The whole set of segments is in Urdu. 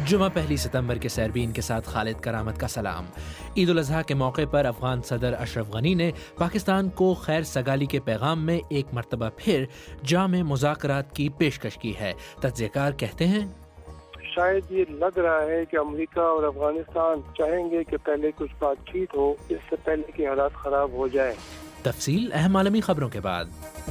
جمعہ 1 ستمبر کے سیربین کے ساتھ خالد کرامت کا سلام۔ عید الاضحیٰ کے موقع پر افغان صدر اشرف غنی نے پاکستان کو خیر سگالی کے پیغام میں ایک مرتبہ پھر جامع مذاکرات کی پیشکش کی ہے۔ تجزیہ کار کہتے ہیں شاید یہ لگ رہا ہے کہ امریکہ اور افغانستان چاہیں گے کہ پہلے کچھ بات چیت ہو، اس سے پہلے کہ حالات خراب ہو جائیں۔ تفصیل اہم عالمی خبروں کے بعد۔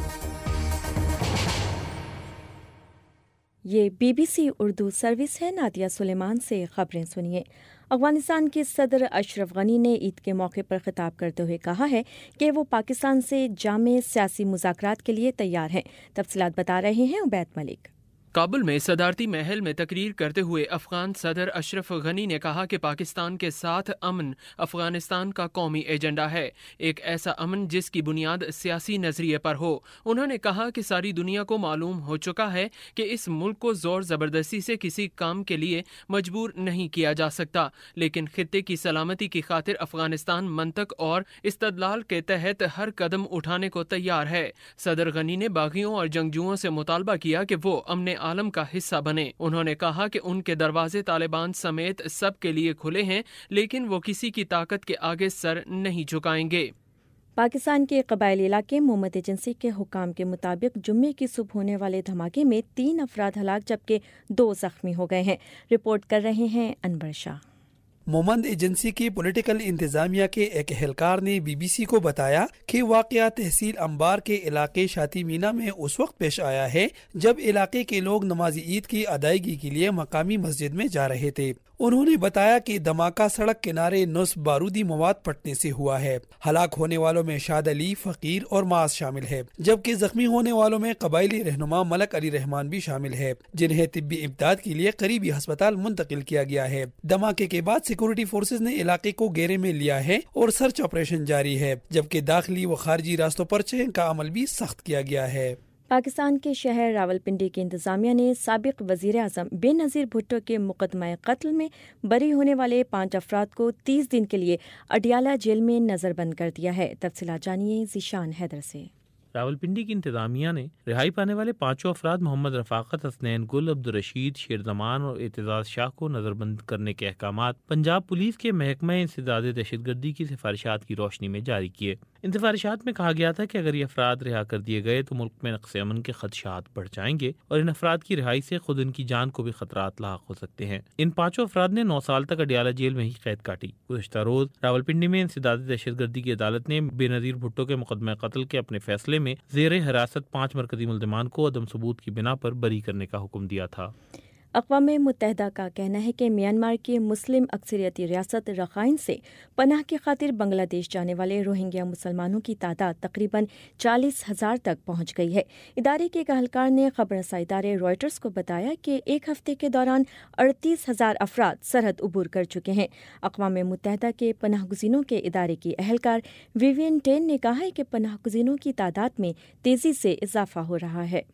یہ BBC اردو سروس ہے۔ نادیہ سلیمان سے خبریں سنیے۔ افغانستان کے صدر اشرف غنی نے عید کے موقع پر خطاب کرتے ہوئے کہا ہے کہ وہ پاکستان سے جامع سیاسی مذاکرات کے لیے تیار ہیں۔ تفصیلات بتا رہے ہیں عبید ملک۔ کابل میں صدارتی محل میں تقریر کرتے ہوئے افغان صدر اشرف غنی نے کہا کہ پاکستان کے ساتھ امن افغانستان کا قومی ایجنڈا ہے، ایک ایسا امن جس کی بنیاد سیاسی نظریے پر ہو۔ انہوں نے کہا کہ ساری دنیا کو معلوم ہو چکا ہے کہ اس ملک کو زور زبردستی سے کسی کام کے لیے مجبور نہیں کیا جا سکتا، لیکن خطے کی سلامتی کی خاطر افغانستان منطق اور استدلال کے تحت ہر قدم اٹھانے کو تیار ہے۔ صدر غنی نے باغیوں اور جنگجوؤں سے مطالبہ کیا کہ وہ امن عالم کا حصہ بنے۔ انہوں نے کہا کہ ان کے دروازے طالبان سمیت سب کے لیے کھلے ہیں، لیکن وہ کسی کی طاقت کے آگے سر نہیں جھکائیں گے۔ پاکستان کے قبائلی علاقے محمد ایجنسی کے حکام کے مطابق جمعے کی صبح ہونے والے دھماکے میں 3 افراد ہلاک جبکہ 2 زخمی ہو گئے ہیں۔ رپورٹ کر رہے ہیں انور شاہ۔ مومند ایجنسی کی پولیٹیکل انتظامیہ کے ایک اہلکار نے BBC کو بتایا کہ واقعہ تحصیل انبار کے علاقے شاتی مینا میں اس وقت پیش آیا ہے جب علاقے کے لوگ نماز عید کی ادائیگی کے لیے مقامی مسجد میں جا رہے تھے۔ انہوں نے بتایا کہ دھماکہ سڑک کنارے نصب بارودی مواد پھٹنے سے ہوا ہے۔ ہلاک ہونے والوں میں شاد علی، فقیر اور معاذ شامل ہے، جبکہ زخمی ہونے والوں میں قبائلی رہنما ملک علی رحمان بھی شامل ہے، جنہیں طبی امداد کے لیے قریبی ہسپتال منتقل کیا گیا ہے۔ دھماکے کے بعد سیکورٹی فورسز نے علاقے کو گھیرے میں لیا ہے اور سرچ آپریشن جاری ہے، جبکہ داخلی و خارجی راستوں پر چین کا عمل بھی سخت کیا گیا ہے۔ پاکستان کے شہر راولپنڈی کی انتظامیہ نے سابق وزیر اعظم بے نظیر بھٹو کے مقدمہ قتل میں بری ہونے والے 5 افراد کو 30 دن کے لیے اڈیالہ جیل میں نظر بند کر دیا ہے۔ تفصیلات جانیے ذیشان حیدر سے۔ راولپنڈی کی انتظامیہ نے رہائی پانے والے 5 افراد محمد رفاقت، حسنین گل، عبدالرشید، شیر زمان اور اعتزاز شاہ کو نظر بند کرنے کے احکامات پنجاب پولیس کے محکمہ انسداد دہشت گردی کی سفارشات کی روشنی میں جاری کیے۔ ان سفارشات میں کہا گیا تھا کہ اگر یہ افراد رہا کر دیے گئے تو ملک میں نقص امن کے خدشات بڑھ جائیں گے اور ان افراد کی رہائی سے خود ان کی جان کو بھی خطرات لاحق ہو سکتے ہیں۔ ان 5 افراد نے 9 سال تک اڈیالہ جیل میں ہی قید کاٹی۔ گزشتہ روز راولپنڈی میں انسداد دہشت گردی کی عدالت نے بے نظیر بھٹو کے مقدمہ قتل کے اپنے فیصلے میں زیر حراست 5 مرکزی ملزمان کو عدم ثبوت کی بنا پر بری کرنے کا حکم دیا تھا۔ اقوام متحدہ کا کہنا ہے کہ میانمار کی مسلم اکثریتی ریاست رخائن سے پناہ کی خاطر بنگلہ دیش جانے والے روہنگیا مسلمانوں کی تعداد تقریباً 40,000 تک پہنچ گئی ہے۔ ادارے کے ایک اہلکار نے خبر رساں ادارے رائٹرز کو بتایا کہ ایک ہفتے کے دوران 38,000 افراد سرحد عبور کر چکے ہیں۔ اقوام متحدہ کے پناہ گزینوں کے ادارے کی اہلکار ویوین ٹین نے کہا ہے کہ پناہ گزینوں کی تعداد میں تیزی سے اضافہ ہو رہا ہے۔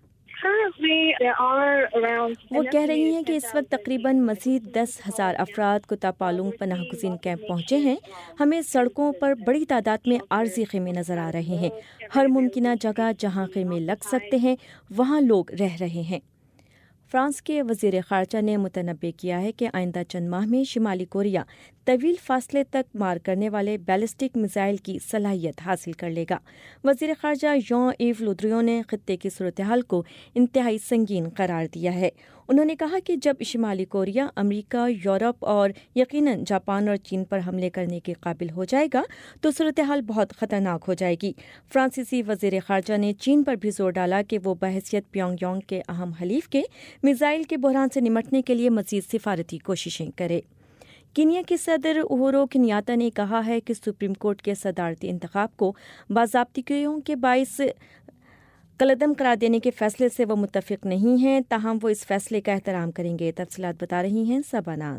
وہ کہہ رہی ہیں کہ اس وقت تقریباً مزید 10,000 افراد کتاپالونگ پناہ گزین کیمپ پہنچے ہیں۔ ہمیں سڑکوں پر بڑی تعداد میں عارضی خیمے نظر آ رہے ہیں۔ ہر ممکنہ جگہ جہاں خیمے لگ سکتے ہیں وہاں لوگ رہ رہے ہیں۔ فرانس کے وزیر خارجہ نے متنبع کیا ہے کہ آئندہ چند ماہ میں شمالی کوریا طویل فاصلے تک مار کرنے والے بیلسٹک میزائل کی صلاحیت حاصل کر لے گا۔ وزیر خارجہ ژان ایو لودریون نے خطے کی صورتحال کو انتہائی سنگین قرار دیا ہے۔ انہوں نے کہا کہ جب شمالی کوریا امریکہ، یورپ اور یقیناً جاپان اور چین پر حملے کرنے کے قابل ہو جائے گا تو صورتحال بہت خطرناک ہو جائے گی۔ فرانسیسی وزیر خارجہ نے چین پر بھی زور ڈالا کہ وہ بحیثیت پیونگ یانگ کے اہم حلیف کے میزائل کے بحران سے نمٹنے کے لیے مزید سفارتی کوششیں کرے۔ کینیا کے صدر اہورو کنیاتا نے کہا ہے کہ سپریم کورٹ کے صدارتی انتخاب کو باضابطگیوں کے باعث کالعدم قرار دینے کے فیصلے سے وہ متفق نہیں ہیں، تاہم وہ اس فیصلے کا احترام کریں گے۔ تفصیلات بتا رہی ہیں صبا ناز۔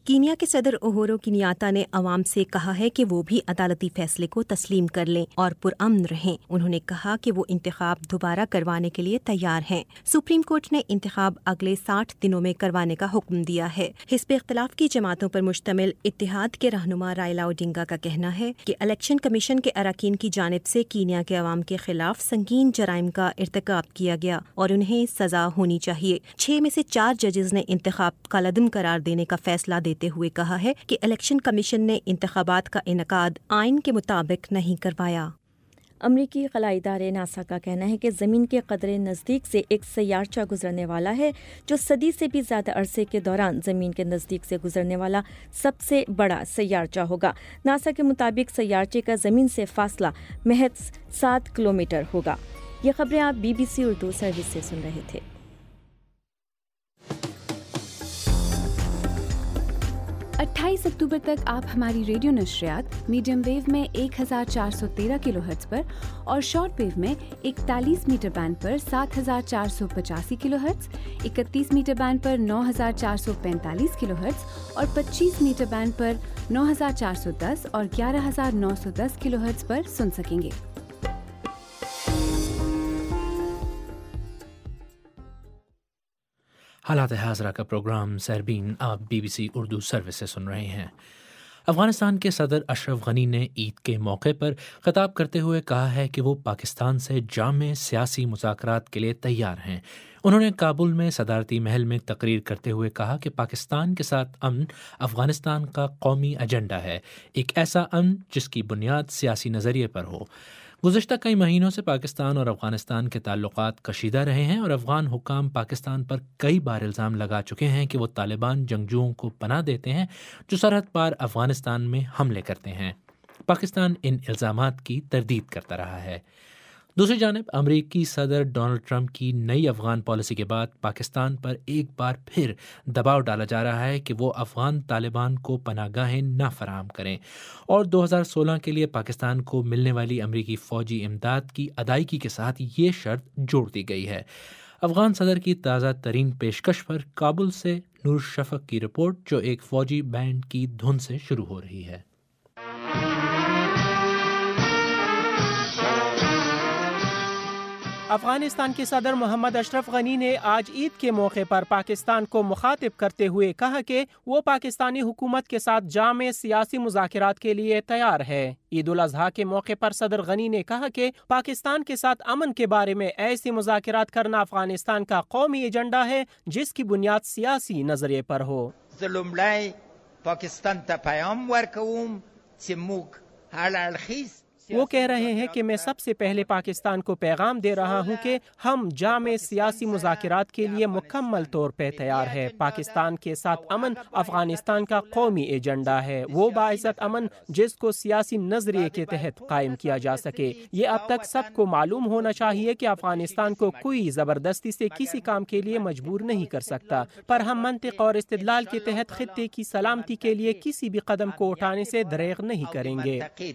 کینیا کے صدر اوہورو کنیاتا نے عوام سے کہا ہے کہ وہ بھی عدالتی فیصلے کو تسلیم کر لیں اور پرامن رہیں۔ انہوں نے کہا کہ وہ انتخاب دوبارہ کروانے کے لیے تیار ہیں۔ سپریم کورٹ نے انتخاب اگلے 60 دنوں میں کروانے کا حکم دیا ہے۔ حزب اختلاف کی جماعتوں پر مشتمل اتحاد کے رہنما رائلا اوڈنگا کا کہنا ہے کہ الیکشن کمیشن کے اراکین کی جانب سے کینیا کے عوام کے خلاف سنگین جرائم کا ارتکاب کیا گیا اور انہیں سزا ہونی چاہیے۔ 6 میں سے 4 ججز نے انتخاب کالعدم قرار دینے کا فیصلہ دیتے ہوئے کہا ہے کہ الیکشن کمیشن نے انتخابات کا انعقاد آئین کے مطابق نہیں کروایا۔ امریکی خلائی ادارے ناسا کا کہنا ہے کہ زمین کے قدرے نزدیک سے ایک سیارچہ گزرنے والا ہے جو صدی سے بھی زیادہ عرصے کے دوران زمین کے نزدیک سے گزرنے والا سب سے بڑا سیارچہ ہوگا۔ ناسا کے مطابق سیارچے کا زمین سے فاصلہ محض 7 کلومیٹر ہوگا۔ یہ خبریں آپ BBC اردو سروس سے سن رہے تھے۔ 28 اکتوبر تک آپ ہماری ریڈیو نشریات میڈیم ویو میں 1413 کلو ہرٹز پر اور شارٹ ویو میں 41 میٹر بینڈ پر 7485 کلو ہرٹز، 31 میٹر بینڈ پر 9445 کلو ہرٹز اور 25 میٹر بینڈ پر 9410 اور 11910 کلو ہرٹز پر سن سکیں گے۔ حالات حاضرہ کا پروگرام سہربین آپ BBC اردو سروس سے سن رہے ہیں۔ افغانستان کے صدر اشرف غنی نے عید کے موقع پر خطاب کرتے ہوئے کہا ہے کہ وہ پاکستان سے جامع سیاسی مذاکرات کے لیے تیار ہیں۔ انہوں نے کابل میں صدارتی محل میں تقریر کرتے ہوئے کہا کہ پاکستان کے ساتھ امن افغانستان کا قومی ایجنڈا ہے، ایک ایسا امن جس کی بنیاد سیاسی نظریے پر ہو۔ گزشتہ کئی مہینوں سے پاکستان اور افغانستان کے تعلقات کشیدہ رہے ہیں اور افغان حکام پاکستان پر کئی بار الزام لگا چکے ہیں کہ وہ طالبان جنگجوؤں کو پناہ دیتے ہیں جو سرحد پار افغانستان میں حملے کرتے ہیں۔ پاکستان ان الزامات کی تردید کرتا رہا ہے۔ دوسری جانب امریکی صدر ڈونلڈ ٹرمپ کی نئی افغان پالیسی کے بعد پاکستان پر ایک بار پھر دباؤ ڈالا جا رہا ہے کہ وہ افغان طالبان کو پناہ گاہیں نہ فراہم کریں اور 2016 کے لیے پاکستان کو ملنے والی امریکی فوجی امداد کی ادائیگی کے ساتھ یہ شرط جوڑ دی گئی ہے۔ افغان صدر کی تازہ ترین پیشکش پر کابل سے نور شفق کی رپورٹ، جو ایک فوجی بینڈ کی دھن سے شروع ہو رہی ہے۔ افغانستان کے صدر محمد اشرف غنی نے آج عید کے موقع پر پاکستان کو مخاطب کرتے ہوئے کہا کہ وہ پاکستانی حکومت کے ساتھ جامع سیاسی مذاکرات کے لیے تیار ہے۔ عید الاضحیٰ کے موقع پر صدر غنی نے کہا کہ پاکستان کے ساتھ امن کے بارے میں ایسے مذاکرات کرنا افغانستان کا قومی ایجنڈا ہے جس کی بنیاد سیاسی نظریے پر ہو۔ پاکستان ته پیام ورکوم چې موږ هر اړخیز وہ کہہ رہے ہیں کہ میں سب سے پہلے پاکستان کو پیغام دے رہا ہوں کہ ہم جامع سیاسی مذاکرات کے لیے مکمل طور پہ تیار ہے۔ پاکستان کے ساتھ امن افغانستان کا قومی ایجنڈا ہے، وہ باعزت امن جس کو سیاسی نظریے کے تحت قائم کیا جا سکے۔ یہ اب تک سب کو معلوم ہونا چاہیے کہ افغانستان کو کوئی زبردستی سے کسی کام کے لیے مجبور نہیں کر سکتا، پر ہم منطق اور استدلال کے تحت خطے کی سلامتی کے لیے کسی بھی قدم کو اٹھانے سے دریغ نہیں کریں گے۔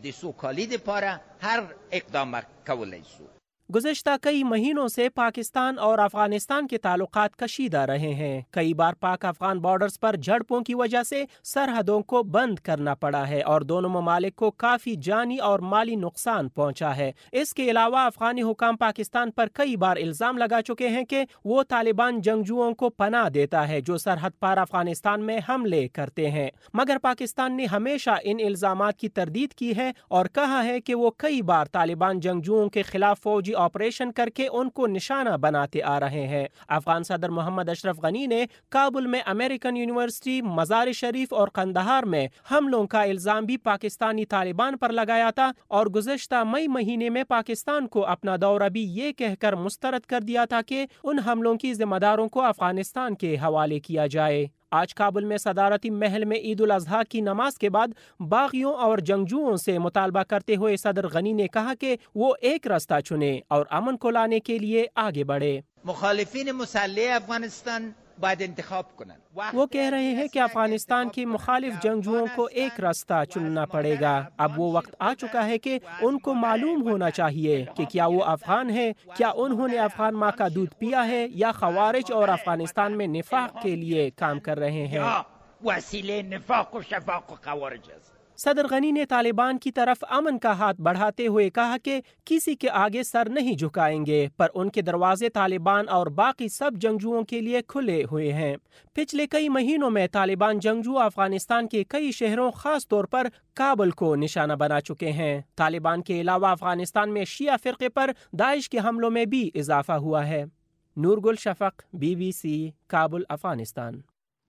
هر اقدام کولی شو۔ گزشتہ کئی مہینوں سے پاکستان اور افغانستان کے تعلقات کشیدہ رہے ہیں۔ کئی بار پاک افغان بارڈرز پر جھڑپوں کی وجہ سے سرحدوں کو بند کرنا پڑا ہے اور دونوں ممالک کو کافی جانی اور مالی نقصان پہنچا ہے۔ اس کے علاوہ افغانی حکام پاکستان پر کئی بار الزام لگا چکے ہیں کہ وہ طالبان جنگجوؤں کو پناہ دیتا ہے جو سرحد پار افغانستان میں حملے کرتے ہیں، مگر پاکستان نے ہمیشہ ان الزامات کی تردید کی ہے اور کہا ہے کہ وہ کئی بار طالبان جنگجوؤں کے خلاف فوجی آپریشن کر کے ان کو نشانہ بناتے آ رہے ہیں۔ افغان صدر محمد اشرف غنی نے کابل میں امریکن یونیورسٹی، مزار شریف اور قندھار میں حملوں کا الزام بھی پاکستانی طالبان پر لگایا تھا اور گزشتہ مئی مہینے میں پاکستان کو اپنا دورہ بھی یہ کہہ کر مسترد کر دیا تھا کہ ان حملوں کی ذمہ داروں کو افغانستان کے حوالے کیا جائے۔ آج کابل میں صدارتی محل میں عید الاضحیٰ کی نماز کے بعد باغیوں اور جنگجوؤں سے مطالبہ کرتے ہوئے صدر غنی نے کہا کہ وہ ایک راستہ چنیں اور امن کو لانے کے لیے آگے بڑھے۔ مخالفین مسلح افغانستان باید انتخاب کنن۔ وہ کہہ رہے ہیں کہ افغانستان کے مخالف جنگجوؤں کو ایک راستہ چننا پڑے گا۔ اب وہ وقت آ چکا ہے کہ ان کو معلوم ہونا چاہیے کہ کیا وہ افغان ہیں، کیا انہوں نے افغان ماں کا دودھ پیا ہے یا خوارج اور افغانستان میں نفاق کے لیے کام کر رہے ہیں۔ وسیله نفاق و شفاق و خوارج است. صدر غنی نے طالبان کی طرف امن کا ہاتھ بڑھاتے ہوئے کہا کہ کسی کے آگے سر نہیں جھکائیں گے، پر ان کے دروازے طالبان اور باقی سب جنگجوؤں کے لیے کھلے ہوئے ہیں۔ پچھلے کئی مہینوں میں طالبان جنگجو افغانستان کے کئی شہروں خاص طور پر کابل کو نشانہ بنا چکے ہیں۔ طالبان کے علاوہ افغانستان میں شیعہ فرقے پر داعش کے حملوں میں بھی اضافہ ہوا ہے۔ نورگل شفق، BBC، کابل، افغانستان۔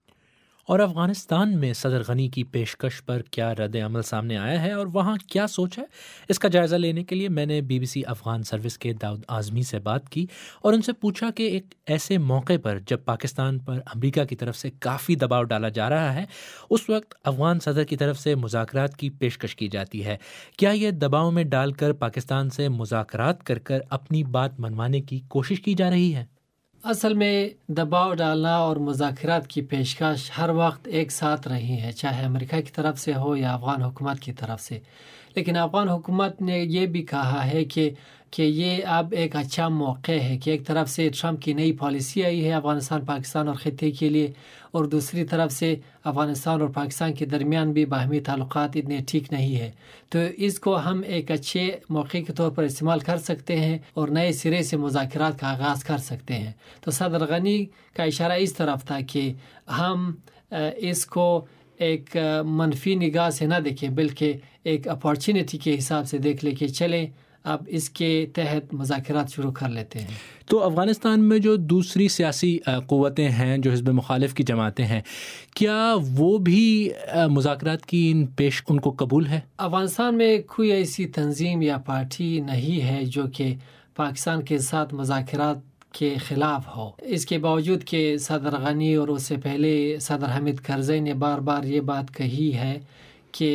اور افغانستان میں صدر غنی کی پیشکش پر کیا رد عمل سامنے آیا ہے اور وہاں کیا سوچ ہے، اس کا جائزہ لینے کے لیے میں نے BBC افغان سروس کے داؤد اعظمی سے بات کی اور ان سے پوچھا کہ ایک ایسے موقع پر جب پاکستان پر امریکہ کی طرف سے کافی دباؤ ڈالا جا رہا ہے، اس وقت افغان صدر کی طرف سے مذاکرات کی پیشکش کی جاتی ہے، کیا یہ دباؤ میں ڈال کر پاکستان سے مذاکرات کر اپنی بات منوانے کی کوشش کی جا رہی ہے؟ اصل میں دباؤ ڈالنا اور مذاکرات کی پیشکش ہر وقت ایک ساتھ رہی ہے، چاہے امریکہ کی طرف سے ہو یا افغان حکومت کی طرف سے، لیکن افغان حکومت نے یہ بھی کہا ہے کہ یہ اب ایک اچھا موقع ہے کہ ایک طرف سے ٹرمپ کی نئی پالیسی آئی ہے افغانستان، پاکستان اور خطے کے لیے، اور دوسری طرف سے افغانستان اور پاکستان کے درمیان بھی باہمی تعلقات اتنے ٹھیک نہیں ہے، تو اس کو ہم ایک اچھے موقع کے طور پر استعمال کر سکتے ہیں اور نئے سرے سے مذاکرات کا آغاز کر سکتے ہیں۔ تو صدر غنی کا اشارہ اس طرف تھا کہ ہم اس کو ایک منفی نگاہ سے نہ دیکھیں بلکہ ایک اپارچونیٹی کے حساب سے دیکھ لیں کہ چلیں اب اس کے تحت مذاکرات شروع کر لیتے ہیں۔ تو افغانستان میں جو دوسری سیاسی قوتیں ہیں، جو حزب مخالف کی جماعتیں ہیں، کیا وہ بھی مذاکرات کی ان کو قبول ہے؟ افغانستان میں کوئی ایسی تنظیم یا پارٹی نہیں ہے جو کہ پاکستان کے ساتھ مذاکرات کے خلاف ہو۔ اس کے باوجود کہ صدر غنی اور اس سے پہلے صدر حامد کرزئی نے بار بار یہ بات کہی ہے کہ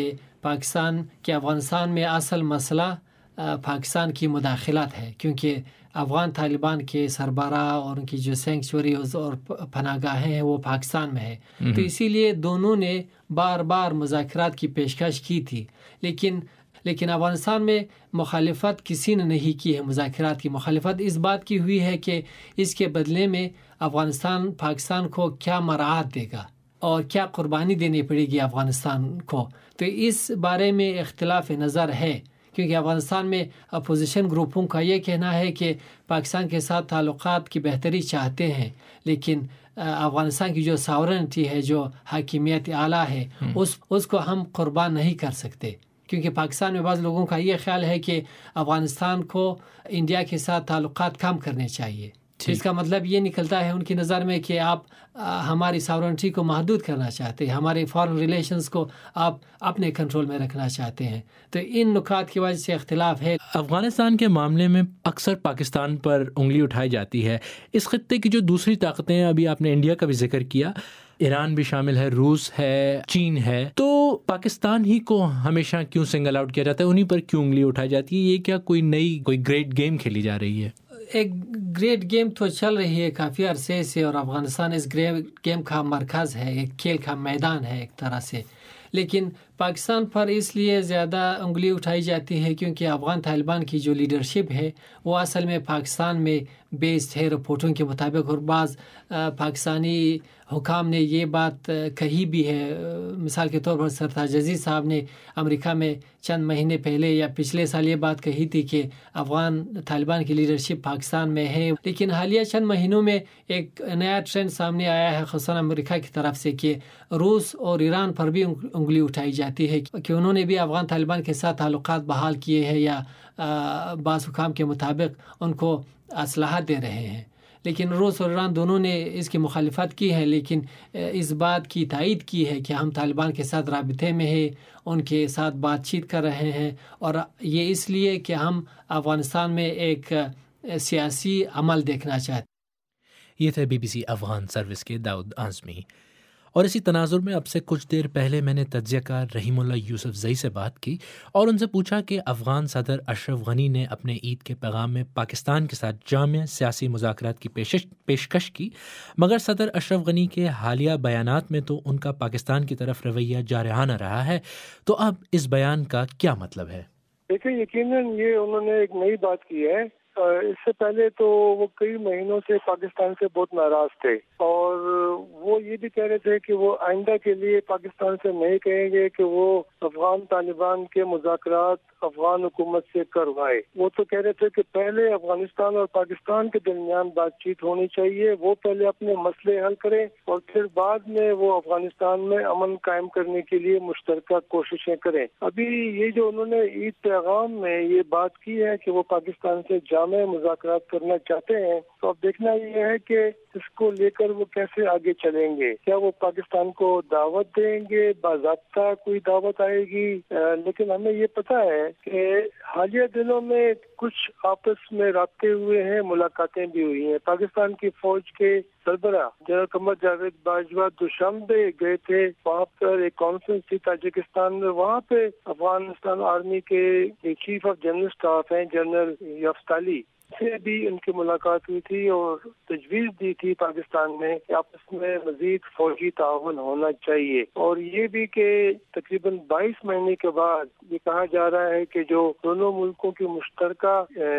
افغانستان میں اصل مسئلہ پاکستان کی مداخلت ہے، کیونکہ افغان طالبان کے سربراہ اور ان کی جو سینکچوریز اور پناہ گاہیں ہیں وہ پاکستان میں ہے، تو اسی لیے دونوں نے بار بار مذاکرات کی پیشکش کی تھی، لیکن افغانستان میں مخالفت کسی نے نہیں کی ہے۔ مذاکرات کی مخالفت اس بات کی ہوئی ہے کہ اس کے بدلے میں افغانستان پاکستان کو کیا مراعات دے گا اور کیا قربانی دینی پڑے گی افغانستان کو، تو اس بارے میں اختلاف نظر ہے، کیونکہ افغانستان میں اپوزیشن گروپوں کا یہ کہنا ہے کہ پاکستان کے ساتھ تعلقات کی بہتری چاہتے ہیں، لیکن افغانستان کی جو ساورنٹی ہے، جو حاکمیت اعلیٰ ہے، اس کو ہم قربان نہیں کر سکتے، کیونکہ پاکستان میں بعض لوگوں کا یہ خیال ہے کہ افغانستان کو انڈیا کے ساتھ تعلقات کم کرنے چاہیے۔ اس کا مطلب یہ نکلتا ہے ان کی نظر میں کہ آپ ہماری ساورنٹی کو محدود کرنا چاہتے ہیں، ہمارے فارن ریلیشنز کو آپ اپنے کنٹرول میں رکھنا چاہتے ہیں، تو ان نکات کی وجہ سے اختلاف ہے۔ افغانستان کے معاملے میں اکثر پاکستان پر انگلی اٹھائی جاتی ہے، اس خطے کی جو دوسری طاقتیں ہیں، ابھی آپ نے انڈیا کا بھی ذکر کیا، ایران بھی شامل ہے، روس ہے، چین ہے، تو پاکستان ہی کو ہمیشہ کیوں سنگل آؤٹ کیا جاتا ہے، انہی پر کیوں انگلی اٹھائی جاتی ہے؟ یہ کیا کوئی گریٹ گیم کھیلی جا رہی ہے؟ ایک گریٹ گیم تو چل رہی ہے کافی عرصے سے، اور افغانستان اس گریٹ گیم کا مرکز ہے، ایک کھیل کا میدان ہے ایک طرح سے، لیکن پاکستان پر اس لیے زیادہ انگلی اٹھائی جاتی ہے کیونکہ افغان طالبان کی جو لیڈرشپ ہے وہ اصل میں پاکستان میں بیسڈ ہے رپورٹوں کے مطابق، اور بعض پاکستانی حکام نے یہ بات کہی بھی ہے، مثال کے طور پر سرتاج عزیز صاحب نے امریکہ میں چند مہینے پہلے یا پچھلے سال یہ بات کہی تھی کہ افغان طالبان کی لیڈرشپ پاکستان میں ہے، لیکن حالیہ چند مہینوں میں ایک نیا ٹرینڈ سامنے آیا ہے خصوصاً امریکہ کی طرف سے کہ روس اور ایران پر بھی انگلی اٹھائی جاتی ہے کہ انہوں نے بھی افغان طالبان کے ساتھ تعلقات بحال کیے ہیں یا بعض حکام کے مطابق ان کو اسلحہ دے رہے ہیں، لیکن روس اور ایران دونوں نے اس کی مخالفت کی ہے، لیکن اس بات کی تائید کی ہے کہ ہم طالبان کے ساتھ رابطے میں ہیں، ان کے ساتھ بات چیت کر رہے ہیں، اور یہ اس لیے کہ ہم افغانستان میں ایک سیاسی عمل دیکھنا چاہتے ہیں۔ یہ تھے BBC افغان سروس کے داؤد اعظمی۔ اور اسی تناظر میں اب سے کچھ دیر پہلے میں نے تجزیہ کار رحیم اللہ یوسف زئی سے بات کی اور ان سے پوچھا کہ افغان صدر اشرف غنی نے اپنے عید کے پیغام میں پاکستان کے ساتھ جامع سیاسی مذاکرات کی پیشکش کی، مگر صدر اشرف غنی کے حالیہ بیانات میں تو ان کا پاکستان کی طرف رویہ جارحانہ رہا ہے، تو اب اس بیان کا کیا مطلب ہے؟ دیکھیں، یقیناً یہ انہوں نے ایک نئی بات کی ہے اس سے پہلے تو وہ کئی مہینوں سے پاکستان سے بہت ناراض تھے اور وہ یہ بھی کہہ رہے تھے کہ وہ آئندہ کے لیے پاکستان سے نہیں کہیں گے کہ وہ افغان طالبان کے مذاکرات افغان حکومت سے کروائے. وہ تو کہہ رہے تھے کہ پہلے افغانستان اور پاکستان کے درمیان بات چیت ہونی چاہیے, وہ پہلے اپنے مسئلے حل کریں اور پھر بعد میں وہ افغانستان میں امن قائم کرنے کے لیے مشترکہ کوششیں کریں. ابھی یہ جو انہوں نے عید پیغام میں یہ بات کی ہے کہ وہ پاکستان سے جامع مذاکرات کرنا چاہتے ہیں, تو اب دیکھنا یہ ہے کہ اس کو لے کر وہ کیسے آگے چلیں گے. کیا وہ پاکستان کو دعوت دیں گے, باضابطہ کوئی دعوت آئے گی؟ لیکن ہمیں یہ پتہ ہے کہ حالیہ دنوں میں کچھ آپس میں رابطے ہوئے ہیں, ملاقاتیں بھی ہوئی ہیں. پاکستان کی فوج کے سربراہ جنرل قمر جاوید باجوہ دوشنبے گئے تھے, وہاں پر ایک کانفرنس تھی تاجکستان میں, وہاں پہ افغانستان آرمی کے چیف آف جنرل اسٹاف ہیں جنرل یفتالی سے بھی ان کی ملاقات ہوئی تھی اور تجویز دی تھی پاکستان میں کہ آپس میں مزید فوجی تعاون ہونا چاہیے. اور یہ بھی کہ تقریباً 22 مہینے کے بعد یہ کہا جا رہا ہے کہ جو دونوں ملکوں کی مشترکہ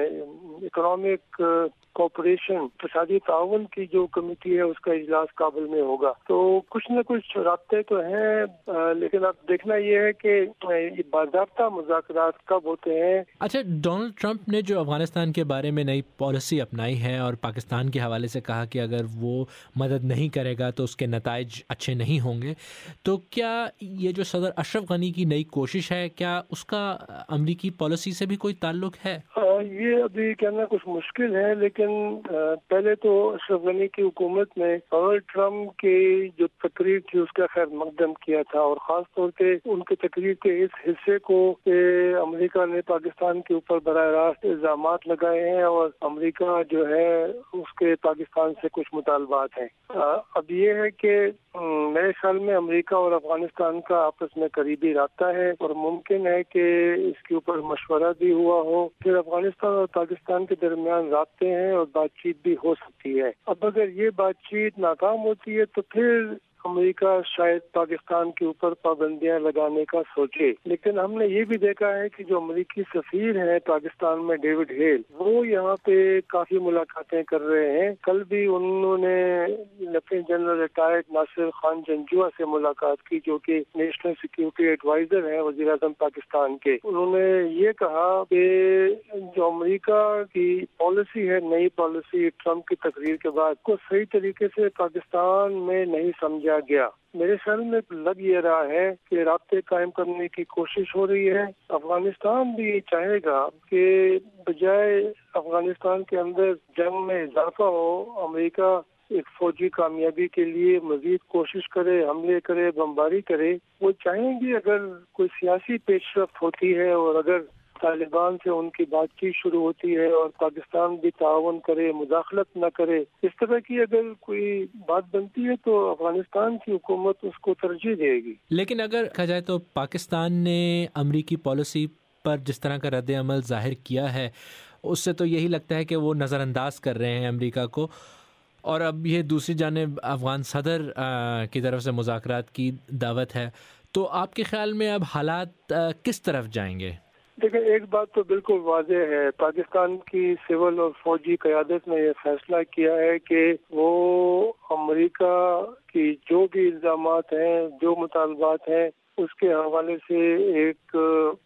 اکنامک کوپریشن اقتصادی تعاون کی جو کمیٹی ہے اس کا اجلاس کابل میں ہوگا. تو کچھ نہ کچھ رابطے تو ہیں, لیکن اب دیکھنا یہ ہے کہ یہ باضابطہ مذاکرات کب ہوتے ہیں. اچھا, ڈونلڈ ٹرمپ نے جو افغانستان کے بارے میں نئی پالیسی اپنائی ہے اور پاکستان کے حوالے سے کہا کہ اگر وہ مدد نہیں کرے گا تو اس کے نتائج اچھے نہیں ہوں گے, تو کیا یہ جو صدر اشرف غنی کی نئی کوشش ہے کیا اس کا امریکی پالیسی سے بھی کوئی تعلق ہے؟ یہ ابھی کہنا کچھ مشکل ہے, لیکن پہلے تو اشرف غنی کی حکومت نے ڈونلڈ ٹرمپ کی جو تقریر تھی اس کا خیر مقدم کیا تھا, اور خاص طور پہ ان کی تقریر کے اس حصے کو کہ امریکہ نے پاکستان کے اوپر براہ راست الزامات لگائے ہیں اور امریکہ جو ہے اس کے پاکستان سے کچھ مطالبات ہیں. اب یہ ہے کہ میرے خیال میں امریکہ اور افغانستان کا آپس میں قریبی رابطہ ہے اور ممکن ہے کہ اس کے اوپر مشورہ بھی ہوا ہو, پھر افغانستان اور پاکستان کے درمیان رابطے ہیں اور بات چیت بھی ہو سکتی ہے. اب اگر یہ بات چیت ناکام ہوتی ہے تو پھر امریکہ شاید پاکستان کے اوپر پابندیاں لگانے کا سوچے. لیکن ہم نے یہ بھی دیکھا ہے کہ جو امریکی سفیر ہیں پاکستان میں ڈیوڈ ہیل, وہ یہاں پہ کافی ملاقاتیں کر رہے ہیں. کل بھی انہوں نے lieutenant general retired Nasir Khan Janjua سے ملاقات کی جو کہ نیشنل سیکیورٹی ایڈوائزر ہیں وزیر اعظم پاکستان کے. انہوں نے یہ کہا کہ جو امریکہ کی پالیسی ہے, نئی پالیسی ٹرمپ کی تقریر کے بعد, کو صحیح طریقے سے پاکستان میں نہیں سمجھا گیا. میرے خیال میں لگ یہ رہا ہے کہ رابطے قائم کرنے کی کوشش ہو رہی ہے. افغانستان بھی یہ چاہے گا کہ بجائے افغانستان کے اندر جنگ میں اضافہ ہو, امریکہ ایک فوجی کامیابی کے لیے مزید کوشش کرے, حملے کرے, بمباری کرے. وہ چاہیں گے اگر کوئی سیاسی پیش رفت ہوتی ہے اور اگر طالبان سے ان کی بات چیت شروع ہوتی ہے اور پاکستان بھی تعاون کرے, مداخلت نہ کرے, اس طرح کی اگر کوئی بات بنتی ہے تو افغانستان کی حکومت اس کو ترجیح دے گی. لیکن اگر کہا جائے تو پاکستان نے امریکی پالیسی پر جس طرح کا رد عمل ظاہر کیا ہے اس سے تو یہی لگتا ہے کہ وہ نظر انداز کر رہے ہیں امریکہ کو, اور اب یہ دوسری جانب افغان صدر کی طرف سے مذاکرات کی دعوت ہے, تو آپ کے خیال میں اب حالات کس طرف جائیں گے؟ دیکھیں, ایک بات تو بالکل واضح ہے, پاکستان کی سول اور فوجی قیادت نے یہ فیصلہ کیا ہے کہ وہ امریکہ کی جو بھی الزامات ہیں, جو مطالبات ہیں, اس کے حوالے سے ایک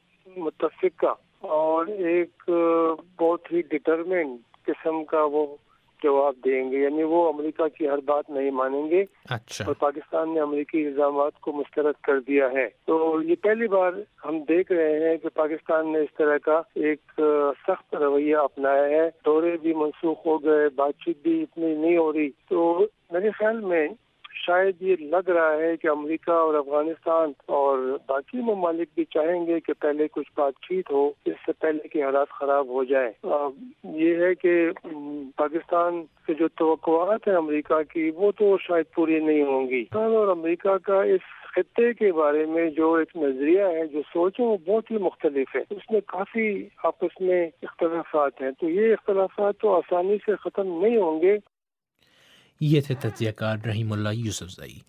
متفقہ اور ایک بہت ہی ڈٹرمنٹ قسم کا وہ جواب دیں گے. یعنی وہ امریکہ کی ہر بات نہیں مانیں گے. اچھا. اور پاکستان نے امریکی الزامات کو مسترد کر دیا ہے. تو یہ پہلی بار ہم دیکھ رہے ہیں کہ پاکستان نے اس طرح کا ایک سخت رویہ اپنایا ہے. دورے بھی منسوخ ہو گئے, بات چیت بھی اتنی نہیں ہو رہی. تو میرے خیال میں شاید یہ لگ رہا ہے کہ امریکہ اور افغانستان اور باقی ممالک بھی چاہیں گے کہ پہلے کچھ بات چیت ہو اس سے پہلے کہ حالات خراب ہو جائیں. یہ ہے کہ پاکستان سے جو توقعات ہیں امریکہ کی وہ تو شاید پوری نہیں ہوں گی. اور امریکہ کا اس خطے کے بارے میں جو ایک نظریہ ہے, جو سوچ ہے, وہ بہت ہی مختلف ہے. اس میں کافی آپس میں اختلافات ہیں. تو یہ اختلافات تو آسانی سے ختم نہیں ہوں گے. یہ تھے تجزیہ کار رحیم اللہ یوسف زئی.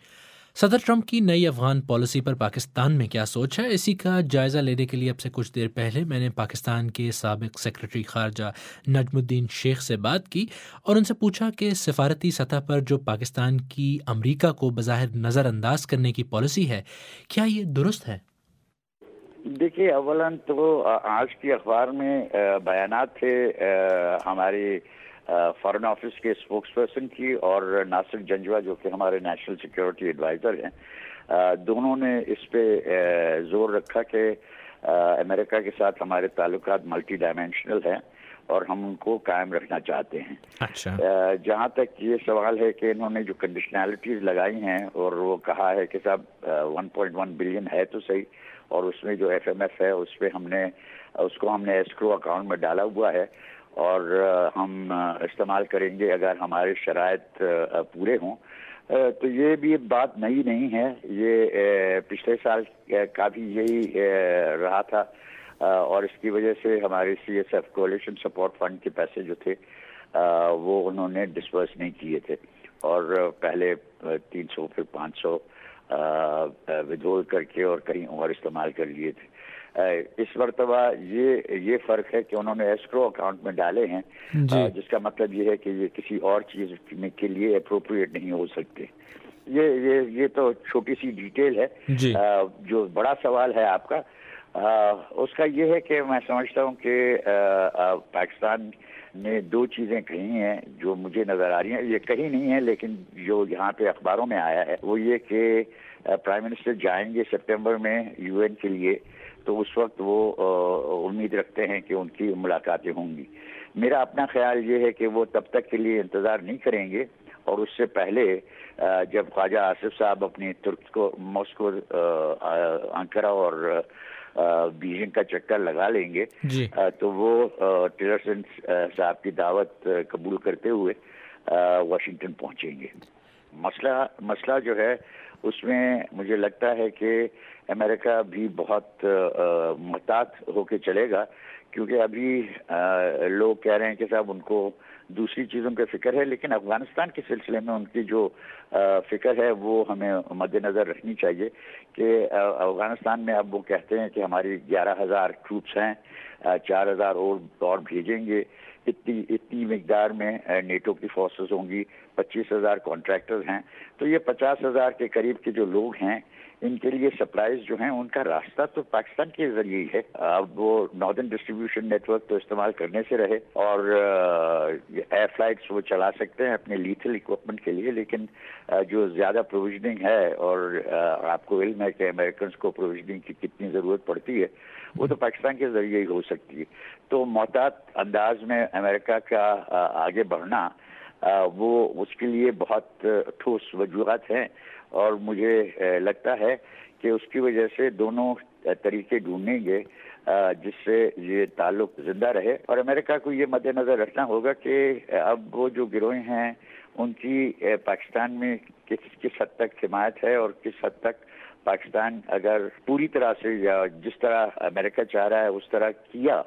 صدر ٹرمپ کی نئی افغان پالیسی پر پاکستان میں کیا سوچ ہے؟ اسی کا جائزہ لینے کے لیے اب سے کچھ دیر پہلے میں نے پاکستان کے سابق سیکرٹری خارجہ نجم الدین شیخ سے بات کی اور ان سے پوچھا کہ سفارتی سطح پر جو پاکستان کی امریکہ کو بظاہر نظر انداز کرنے کی پالیسی ہے، کیا یہ درست ہے؟ دیکھیے، اولاً تو آج کی اخبار میں بیانات تھے ہماری فارن آفس کے اسپوکس پرسن کی اور ناصر جنجوا جو کہ ہمارے نیشنل سیکیورٹی ایڈوائزر ہیں، دونوں نے اس پہ زور رکھا کہ امریکہ کے ساتھ ہمارے تعلقات ملٹی ڈائمینشنل ہیں اور ہم ان کو قائم رکھنا چاہتے ہیں۔ اچھا، جہاں تک یہ سوال ہے کہ انہوں نے جو کنڈیشنالٹیز لگائی ہیں اور وہ کہا ہے کہ صاحب 1.1 بلین ہے تو صحیح، اور اس میں جو ایف ایم ایف ہے اس پہ ہم نے ایسکرو اکاؤنٹ میں ڈالا ہوا ہے اور ہم استعمال کریں گے اگر ہمارے شرائط پورے ہوں، تو یہ بھی بات نئی نہیں ہے، یہ پچھلے سال کا بھی یہی رہا تھا اور اس کی وجہ سے ہمارے C S F coalition support fund کے پیسے جو تھے وہ انہوں نے ڈسپرس نہیں کیے تھے اور پہلے 300 پھر 500 ودرول کر کے اور کہیں اور استعمال کر لیے تھے۔ اس مرتبہ یہ فرق ہے کہ انہوں نے ایسکرو اکاؤنٹ میں ڈالے ہیں، جس کا مطلب یہ ہے کہ یہ کسی اور چیز کے لیے اپروپریٹ نہیں ہو سکتے۔ یہ تو چھوٹی سی ڈیٹیل ہے۔ جو بڑا سوال ہے آپ کا، اس کا یہ ہے کہ میں سمجھتا ہوں کہ پاکستان نے دو چیزیں کہی ہیں جو مجھے نظر آ رہی ہیں، یہ کہی نہیں ہے لیکن جو یہاں پہ اخباروں میں آیا ہے وہ یہ کہ پرائم منسٹر جائیں گے سپٹمبر میں یو این کے لیے، تو اس وقت وہ امید رکھتے ہیں کہ ان کی ملاقاتیں ہوں گی۔ میرا اپنا خیال یہ ہے کہ وہ تب تک کے لیے انتظار نہیں کریں گے اور اس سے پہلے جب خواجہ آصف صاحب اپنی ترک کو ماسکو، انقرہ اور بیجنگ کا چکر لگا لیں گے تو وہ ٹیلرسن صاحب کی دعوت قبول کرتے ہوئے واشنگٹن پہنچیں گے۔ مسئلہ جو ہے اس میں مجھے لگتا ہے کہ امریکہ بھی بہت محتاط ہو کے چلے گا، کیونکہ ابھی لوگ کہہ رہے ہیں کہ صاحب ان کو دوسری چیزوں کی فکر ہے، لیکن افغانستان کے سلسلے میں ان کی جو فکر ہے وہ ہمیں مد نظر رکھنی چاہیے کہ افغانستان میں اب وہ کہتے ہیں کہ ہماری 11,000 ٹروپس ہیں، 4,000 اور بھیجیں گے، اتنی مقدار میں نیٹو کی فورسز ہوں گی، 25,000 کانٹریکٹرز ہیں، تو یہ 50,000 کے قریب کے جو لوگ ہیں ان کے لیے سپلائز جو ہیں ان کا راستہ تو پاکستان کے ذریعے ہی ہے۔ اب وہ ناردرن ڈسٹریبیوشن نیٹ ورک تو استعمال کرنے سے رہے اور ایئر فلائٹس وہ چلا سکتے ہیں اپنے لیتھل اکوپمنٹ کے لیے، لیکن جو زیادہ پروویژننگ ہے اور آپ کو علم ہے کہ امریکنز کو پروویژننگ کی کتنی ضرورت پڑتی ہے، وہ تو پاکستان کے ذریعے ہی ہو سکتی ہے۔ تو محتاط انداز میں امریکہ کا آگے بڑھنا وہ اس کے لیے بہت ٹھوس وجوہات ہیں اور مجھے لگتا ہے کہ اس کی وجہ سے دونوں طریقے ڈھونڈیں گے جس سے یہ تعلق زندہ رہے، اور امریکہ کو یہ مد نظر رکھنا ہوگا کہ اب وہ جو گروہ ہیں ان کی پاکستان میں کس حد تک حمایت ہے اور کس حد تک پاکستان اگر پوری طرح سے یا جس طرح امریکہ چاہ رہا ہے اس طرح کیا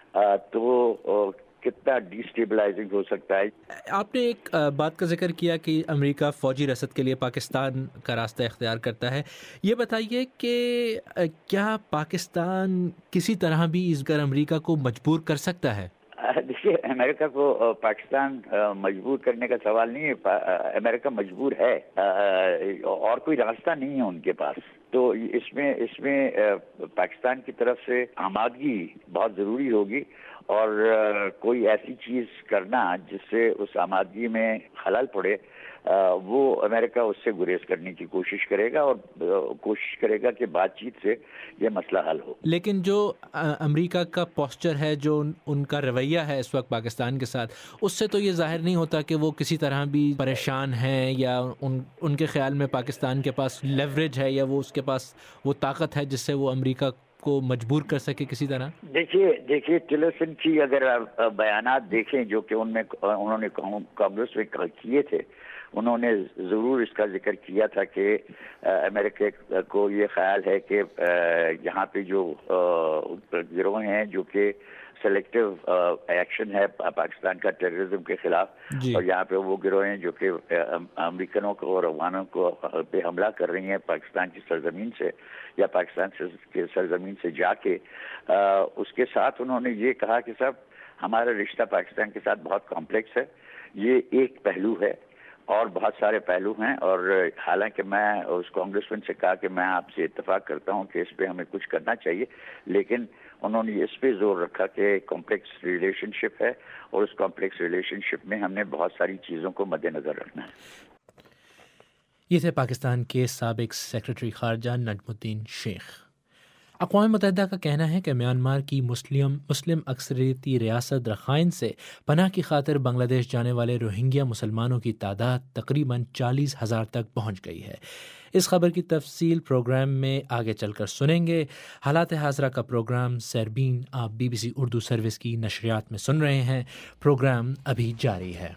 تو کتنا ڈی اسٹیبلائزنگ ہو سکتا ہے۔ آپ نے ایک بات کا ذکر کیا کہ امریکہ فوجی رسد کے لیے پاکستان کا راستہ اختیار کرتا ہے، یہ بتائیے کہ کیا پاکستان کسی طرح بھی اس پر امریکہ کو مجبور کر سکتا ہے؟ دیکھیے، امریکہ کو پاکستان مجبور کرنے کا سوال نہیں ہے، امریکہ مجبور ہے اور کوئی راستہ نہیں ہے ان کے پاس، تو اس میں پاکستان کی طرف سے آمادگی بہت ضروری ہوگی اور کوئی ایسی چیز کرنا جس سے اس آمادگی میں خلل پڑے وہ امریکہ اس سے گریز کرنے کی کوشش کرے گا اور کوشش کرے گا کہ بات چیت سے یہ مسئلہ حل ہو۔ لیکن جو امریکہ کا پوسچر ہے، جو ان کا رویہ ہے اس وقت پاکستان کے ساتھ، اس سے تو یہ ظاہر نہیں ہوتا کہ وہ کسی طرح بھی پریشان ہیں یا ان کے خیال میں پاکستان کے پاس لیوریج ہے یا وہ اس کے پاس وہ طاقت ہے جس سے وہ امریکہ کو مجبور کر سکے کسی طرح۔ دیکھیے ٹیلرسن کی اگر آپ بیانات دیکھیں جو کہ انہوں نے کانگریس میں کیے تھے، انہوں نے ضرور اس کا ذکر کیا تھا کہ امریکہ کو یہ خیال ہے کہ یہاں پہ جو گروہ ہیں جو کہ سلیکٹیو ایکشن ہے پاکستان کا ٹیررزم کے خلاف، اور یہاں پہ وہ گروہ ہیں جو کہ امریکنوں کو اور افغانوں کو پہ حملہ کر رہی ہیں پاکستان کی سرزمین سے یا پاکستان کی سرزمین سے جا کے، اس کے ساتھ انہوں نے یہ کہا کہ صاحب ہمارا رشتہ پاکستان کے ساتھ بہت کمپلیکس ہے، یہ ایک پہلو ہے اور بہت سارے پہلو ہیں، اور حالانکہ میں اس کانگریس مین سے کہا کہ میں آپ سے اتفاق کرتا ہوں کہ اس پہ ہمیں کچھ کرنا چاہیے، لیکن انہوں نے اس پہ زور رکھا کہ کمپلیکس ریلیشن شپ ہے اور اس کمپلیکس ریلیشن شپ میں ہم نے بہت ساری چیزوں کو مد نظر رکھنا ہے۔ یہ تھے پاکستان کے سابق سیکرٹری خارجہ نجم الدین شیخ۔ اقوام متحدہ کا کہنا ہے کہ میانمار کی مسلم اکثریتی ریاست رخائن سے پناہ کی خاطر بنگلہ دیش جانے والے روہنگیا مسلمانوں کی تعداد تقریباً 40,000 تک پہنچ گئی ہے۔ اس خبر کی تفصیل پروگرام میں آگے چل کر سنیں گے۔ حالات حاضرہ کا پروگرام سیربین آپ BBC اردو سروس کی نشریات میں سن رہے ہیں۔ پروگرام ابھی جاری ہے۔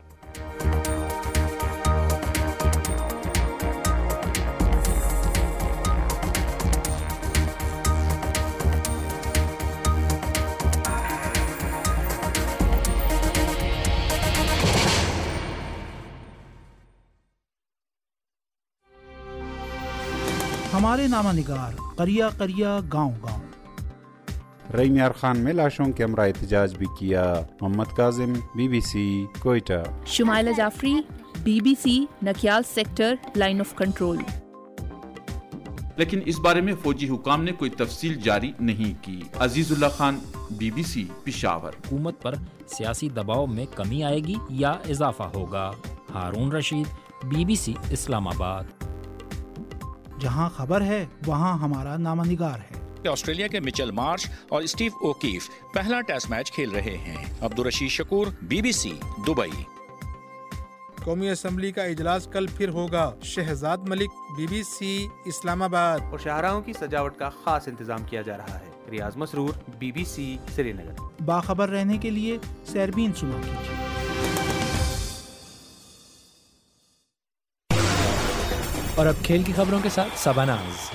ہمارے نامہ نگار قریہ قریہ گاؤں گاؤں۔ رئی میار خان میں لاشوں کے ہمراہ احتجاج بھی کیا۔ Muhammad Kazim BBC Quetta. Shumaila Jafri BBC Nakyal sector line of control. لیکن اس بارے میں فوجی حکام نے کوئی تفصیل جاری نہیں کی۔ عزیز اللہ خان BBC پشاور۔ حکومت پر سیاسی دباؤ میں کمی آئے گی یا اضافہ ہوگا؟ ہارون رشید BBC اسلام آباد۔ جہاں خبر ہے وہاں ہمارا نامہ نگار ہے۔ آسٹریلیا کے مچل مارش اور اسٹیو اوکیف پہلا ٹیسٹ میچ کھیل رہے ہیں۔ Abdul Rashid Shakoor BBC Dubai. قومی اسمبلی کا اجلاس کل پھر ہوگا۔ شہزاد ملک BBC اسلام آباد۔ اور شاہراہوں کی سجاوٹ کا خاص انتظام کیا جا رہا ہے۔ ریاض مسرور BBC سری نگر۔ باخبر رہنے کے لیے سیربین سنا کیجیے۔ اور اب کھیل کی خبروں کے ساتھ Sabanaz.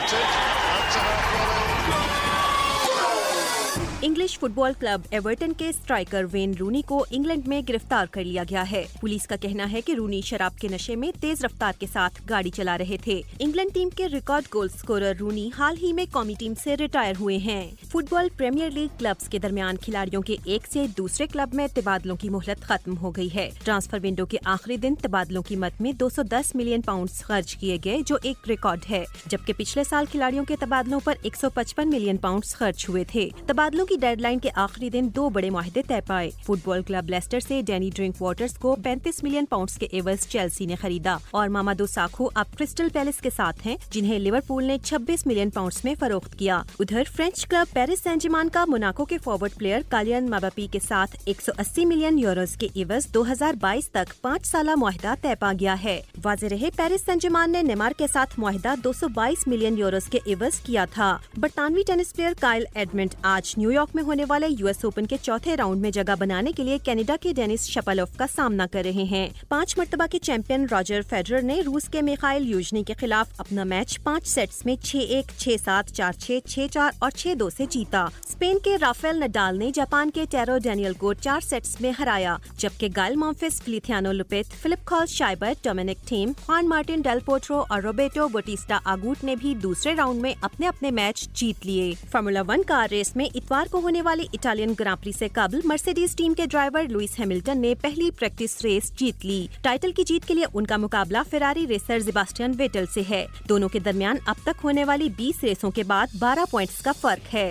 English football club Everton کے اسٹرائکر وین رونی کو انگلینڈ میں گرفتار کر لیا گیا ہے۔ پولیس کا کہنا ہے کہ رونی شراب کے نشے میں تیز رفتار کے ساتھ گاڑی چلا رہے تھے۔ انگلینڈ ٹیم کے ریکارڈ گول سکورر رونی حال ہی میں قومی ٹیم سے ریٹائر ہوئے ہیں۔ Football premier league clubs کے درمیان کھلاڑیوں کے ایک سے دوسرے کلب میں تبادلوں کی مہلت ختم ہو گئی ہے۔ ٹرانسفر ونڈو کے آخری دن تبادلوں کی مد میں 210 ملین پاؤنڈز خرچ کیے گئے، جو ایک ریکارڈ ہے، جبکہ پچھلے سال کھلاڑیوں کے تبادلوں پر 155 ملین پاؤنڈز خرچ ہوئے تھے۔ تبادلوں کی ڈیڈ لائن کے آخری دن 2 بڑے معاہدے طے پائے۔ فٹ بال کلب لیسٹر سے ڈینی ڈرنک واٹرز کو 35 ملین پاؤنڈز کے ایوز چیلسی نے خریدا، اور مامادو ساکھو اب کرسٹل پیلس کے ساتھ ہیں، جنہیں لیورپول نے 26 ملین پاؤنڈز میں فروخت کیا۔ ادھر French club Paris Saint Germain کا موناکو کے فارورڈ پلیئر کالیان مباپی کے ساتھ 180 ملین یوروز کے ایوز 2022 تک 5 سالہ معاہدہ طے پا گیا ہے۔ واضح رہے پیرس سین جرمان نے نیمار کے ساتھ معاہدہ 222 ملین یوروز کے ایوز کیا تھا۔ برطانوی ٹینس پلیئر کائل ایڈمنڈ آج نیو یارک میں ہونے والے US اوپن کے چوتھے راؤنڈ میں جگہ بنانے کے لیے کینیڈا کے ڈینس شپالوف کا سامنا کر رہے ہیں۔ 5 مرتبہ کے چیمپئن راجر فیڈرر نے روس کے میخائل یوجنی کے خلاف اپنا میچ 5 سیٹس میں 6-1، 6-7، 4-6، 6-4 اور 6-2 سے جیتا۔ اسپین کے رافیل نڈال نے جاپان کے ٹیرو ڈینیل کو 4 سیٹس میں ہرایا، جبکہ Gael Monfils, Feliciano Lopez, Philipp Kohlschreiber, Dominic Thiem, Juan Martin del Potro اور روبرٹو بوٹیسٹا آگوٹ نے بھی دوسرے راؤنڈ میں اپنے اپنے میچ جیت لیے۔ فارمولا 1 کار ریس میں اتوار کو ہونے والی اٹالین گراں پری سے قبل مرسیڈیز ٹیم کے ڈرائیور لوئس ہیملٹن نے پہلی پریکٹس ریس جیت لی۔ ٹائٹل کی جیت کے لیے ان کا مقابلہ فراری ریسر سیباسٹین ویٹل سے ہے۔ دونوں کے درمیان اب تک ہونے والی 20 ریسوں کے بعد 12 پوائنٹس کا فرق ہے۔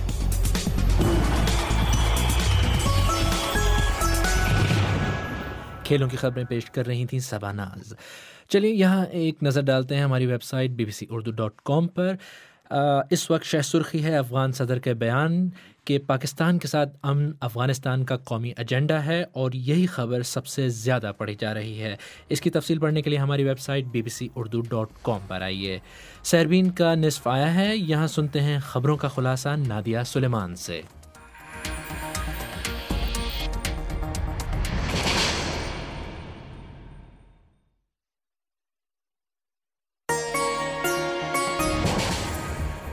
کھیلوں کی خبریں پیش کر رہی تھیں سباناز۔ چلیے یہاں ایک نظر ڈالتے ہیں ہماری ویب سائٹ bbcurdu.com پر۔ اس وقت شہ سرخی ہے افغان صدر کے بیان کہ پاکستان کے ساتھ امن افغانستان کا قومی ایجنڈا ہے، اور یہی خبر سب سے زیادہ پڑھی جا رہی ہے۔ اس کی تفصیل پڑھنے کے لیے ہماری ویب سائٹ bbcurdu.com پر آئیے۔ سیربین کا نصف آیا ہے، یہاں سنتے ہیں خبروں کا خلاصہ نادیہ سلیمان سے۔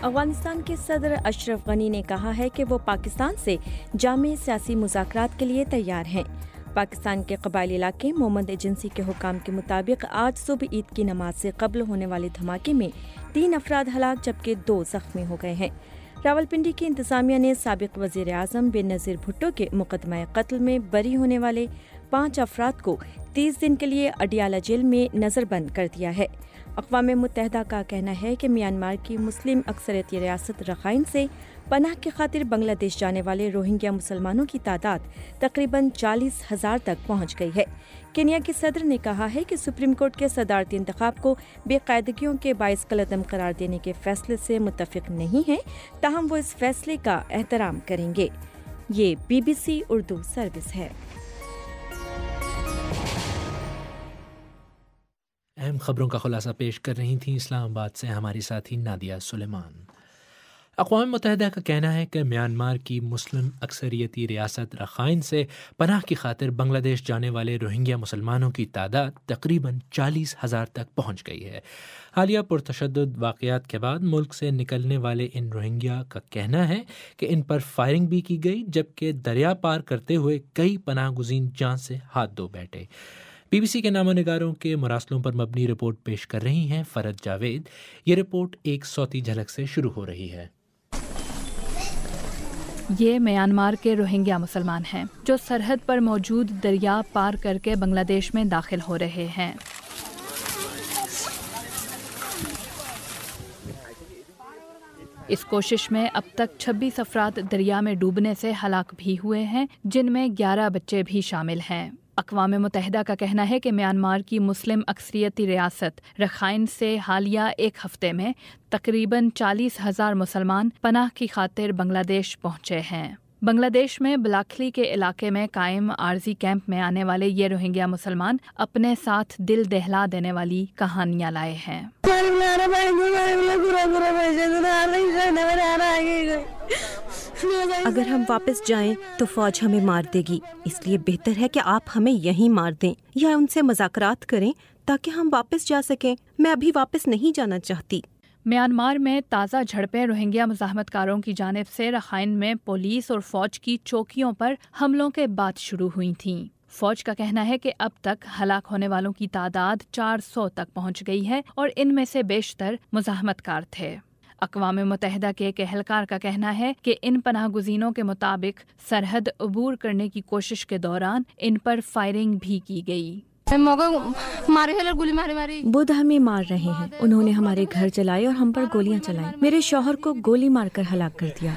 افغانستان کے صدر اشرف غنی نے کہا ہے کہ وہ پاکستان سے جامع سیاسی مذاکرات کے لیے تیار ہیں۔ پاکستان کے قبائلی علاقے محمد ایجنسی کے حکام کے مطابق آج صبح عید کی نماز سے قبل ہونے والے دھماکے میں 3 افراد ہلاک جبکہ 2 زخمی ہو گئے ہیں۔ راولپنڈی کی انتظامیہ نے سابق وزیر اعظم بے نظیر بھٹو کے مقدمہ قتل میں بری ہونے والے 5 افراد کو 30 دن کے لیے اڈیالہ جیل میں نظر بند کر دیا ہے۔ اقوام متحدہ کا کہنا ہے کہ میانمار کی مسلم اکثریتی ریاست رخائن سے پناہ کی خاطر بنگلہ دیش جانے والے روہنگیا مسلمانوں کی تعداد تقریباً 40,000 تک پہنچ گئی ہے۔ کینیا کے صدر نے کہا ہے کہ سپریم کورٹ کے صدارتی انتخاب کو بے قاعدگیوں کے باعث کالعدم قرار دینے کے فیصلے سے متفق نہیں ہیں، تاہم وہ اس فیصلے کا احترام کریں گے۔ یہ BBC اردو سروس ہے۔ اہم خبروں کا خلاصہ پیش کر رہی تھیں اسلام آباد سے ہماری ساتھی نادیہ سلیمان۔ اقوام متحدہ کا کہنا ہے کہ میانمار کی مسلم اکثریتی ریاست رخائن سے پناہ کی خاطر بنگلہ دیش جانے والے روہنگیا مسلمانوں کی تعداد تقریباً 40,000 تک پہنچ گئی ہے۔ حالیہ پرتشدد واقعات کے بعد ملک سے نکلنے والے ان روہنگیا کا کہنا ہے کہ ان پر فائرنگ بھی کی گئی، جبکہ دریا پار کرتے ہوئے کئی پناہ گزین جان سے ہاتھ دھو بیٹھے۔ BBC کے نامہ نگاروں کے مراسلوں پر مبنی رپورٹ پیش کر رہی ہیں فرد جاوید۔ یہ رپورٹ ایک صوتی جھلک سے شروع ہو رہی ہے۔ یہ میانمار کے روہنگیا مسلمان ہیں جو سرحد پر موجود دریا پار کر کے بنگلہ دیش میں داخل ہو رہے ہیں۔ اس کوشش میں اب تک 26 افراد دریا میں ڈوبنے سے ہلاک بھی ہوئے ہیں، جن میں 11 بچے بھی شامل ہیں۔ اقوام متحدہ کا کہنا ہے کہ میانمار کی مسلم اکثریتی ریاست رخائن سے حالیہ ایک ہفتے میں تقریباً 40,000 مسلمان پناہ کی خاطر بنگلہ دیش پہنچے ہیں۔ بنگلہ دیش میں بلاکھلی کے علاقے میں قائم عارضی کیمپ میں آنے والے یہ روہنگیا مسلمان اپنے ساتھ دل دہلا دینے والی کہانیاں لائے ہیں۔ اگر ہم واپس جائیں تو فوج ہمیں مار دے گی، اس لیے بہتر ہے کہ آپ ہمیں یہیں مار دیں یا ان سے مذاکرات کریں تاکہ ہم واپس جا سکیں۔ میں ابھی واپس نہیں جانا چاہتی۔ میانمار میں تازہ جھڑپیں روہنگیا مزاحمت کاروں کی جانب سے رخائن میں پولیس اور فوج کی چوکیوں پر حملوں کے بعد شروع ہوئی تھیں۔ فوج کا کہنا ہے کہ اب تک ہلاک ہونے والوں کی تعداد 400 تک پہنچ گئی ہے اور ان میں سے بیشتر مزاحمت کار تھے۔ اقوام متحدہ کے ایک اہلکار کا کہنا ہے کہ ان پناہ گزینوں کے مطابق سرحد عبور کرنے کی کوشش کے دوران ان پر فائرنگ بھی کی گئی۔ بدھ ہمیں مار رہے ہیں، انہوں نے ہمارے گھر جلائے اور ہم پر گولیاں چلائیں۔ میرے شوہر کو گولی مار کر ہلاک کر دیا۔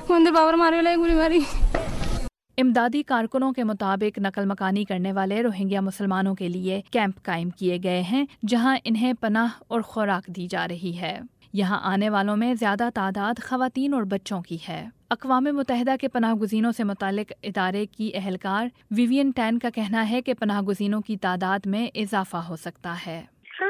امدادی کارکنوں کے مطابق نقل مکانی کرنے والے روہنگیا مسلمانوں کے لیے کیمپ قائم کیے گئے ہیں جہاں انہیں پناہ اور خوراک دی جا رہی ہے۔ یہاں آنے والوں میں زیادہ تعداد خواتین اور بچوں کی ہے۔ اقوام متحدہ کے پناہ گزینوں سے متعلق ادارے کی اہلکار ویوین ٹین کا کہنا ہے کہ پناہ گزینوں کی تعداد میں اضافہ ہو سکتا ہے۔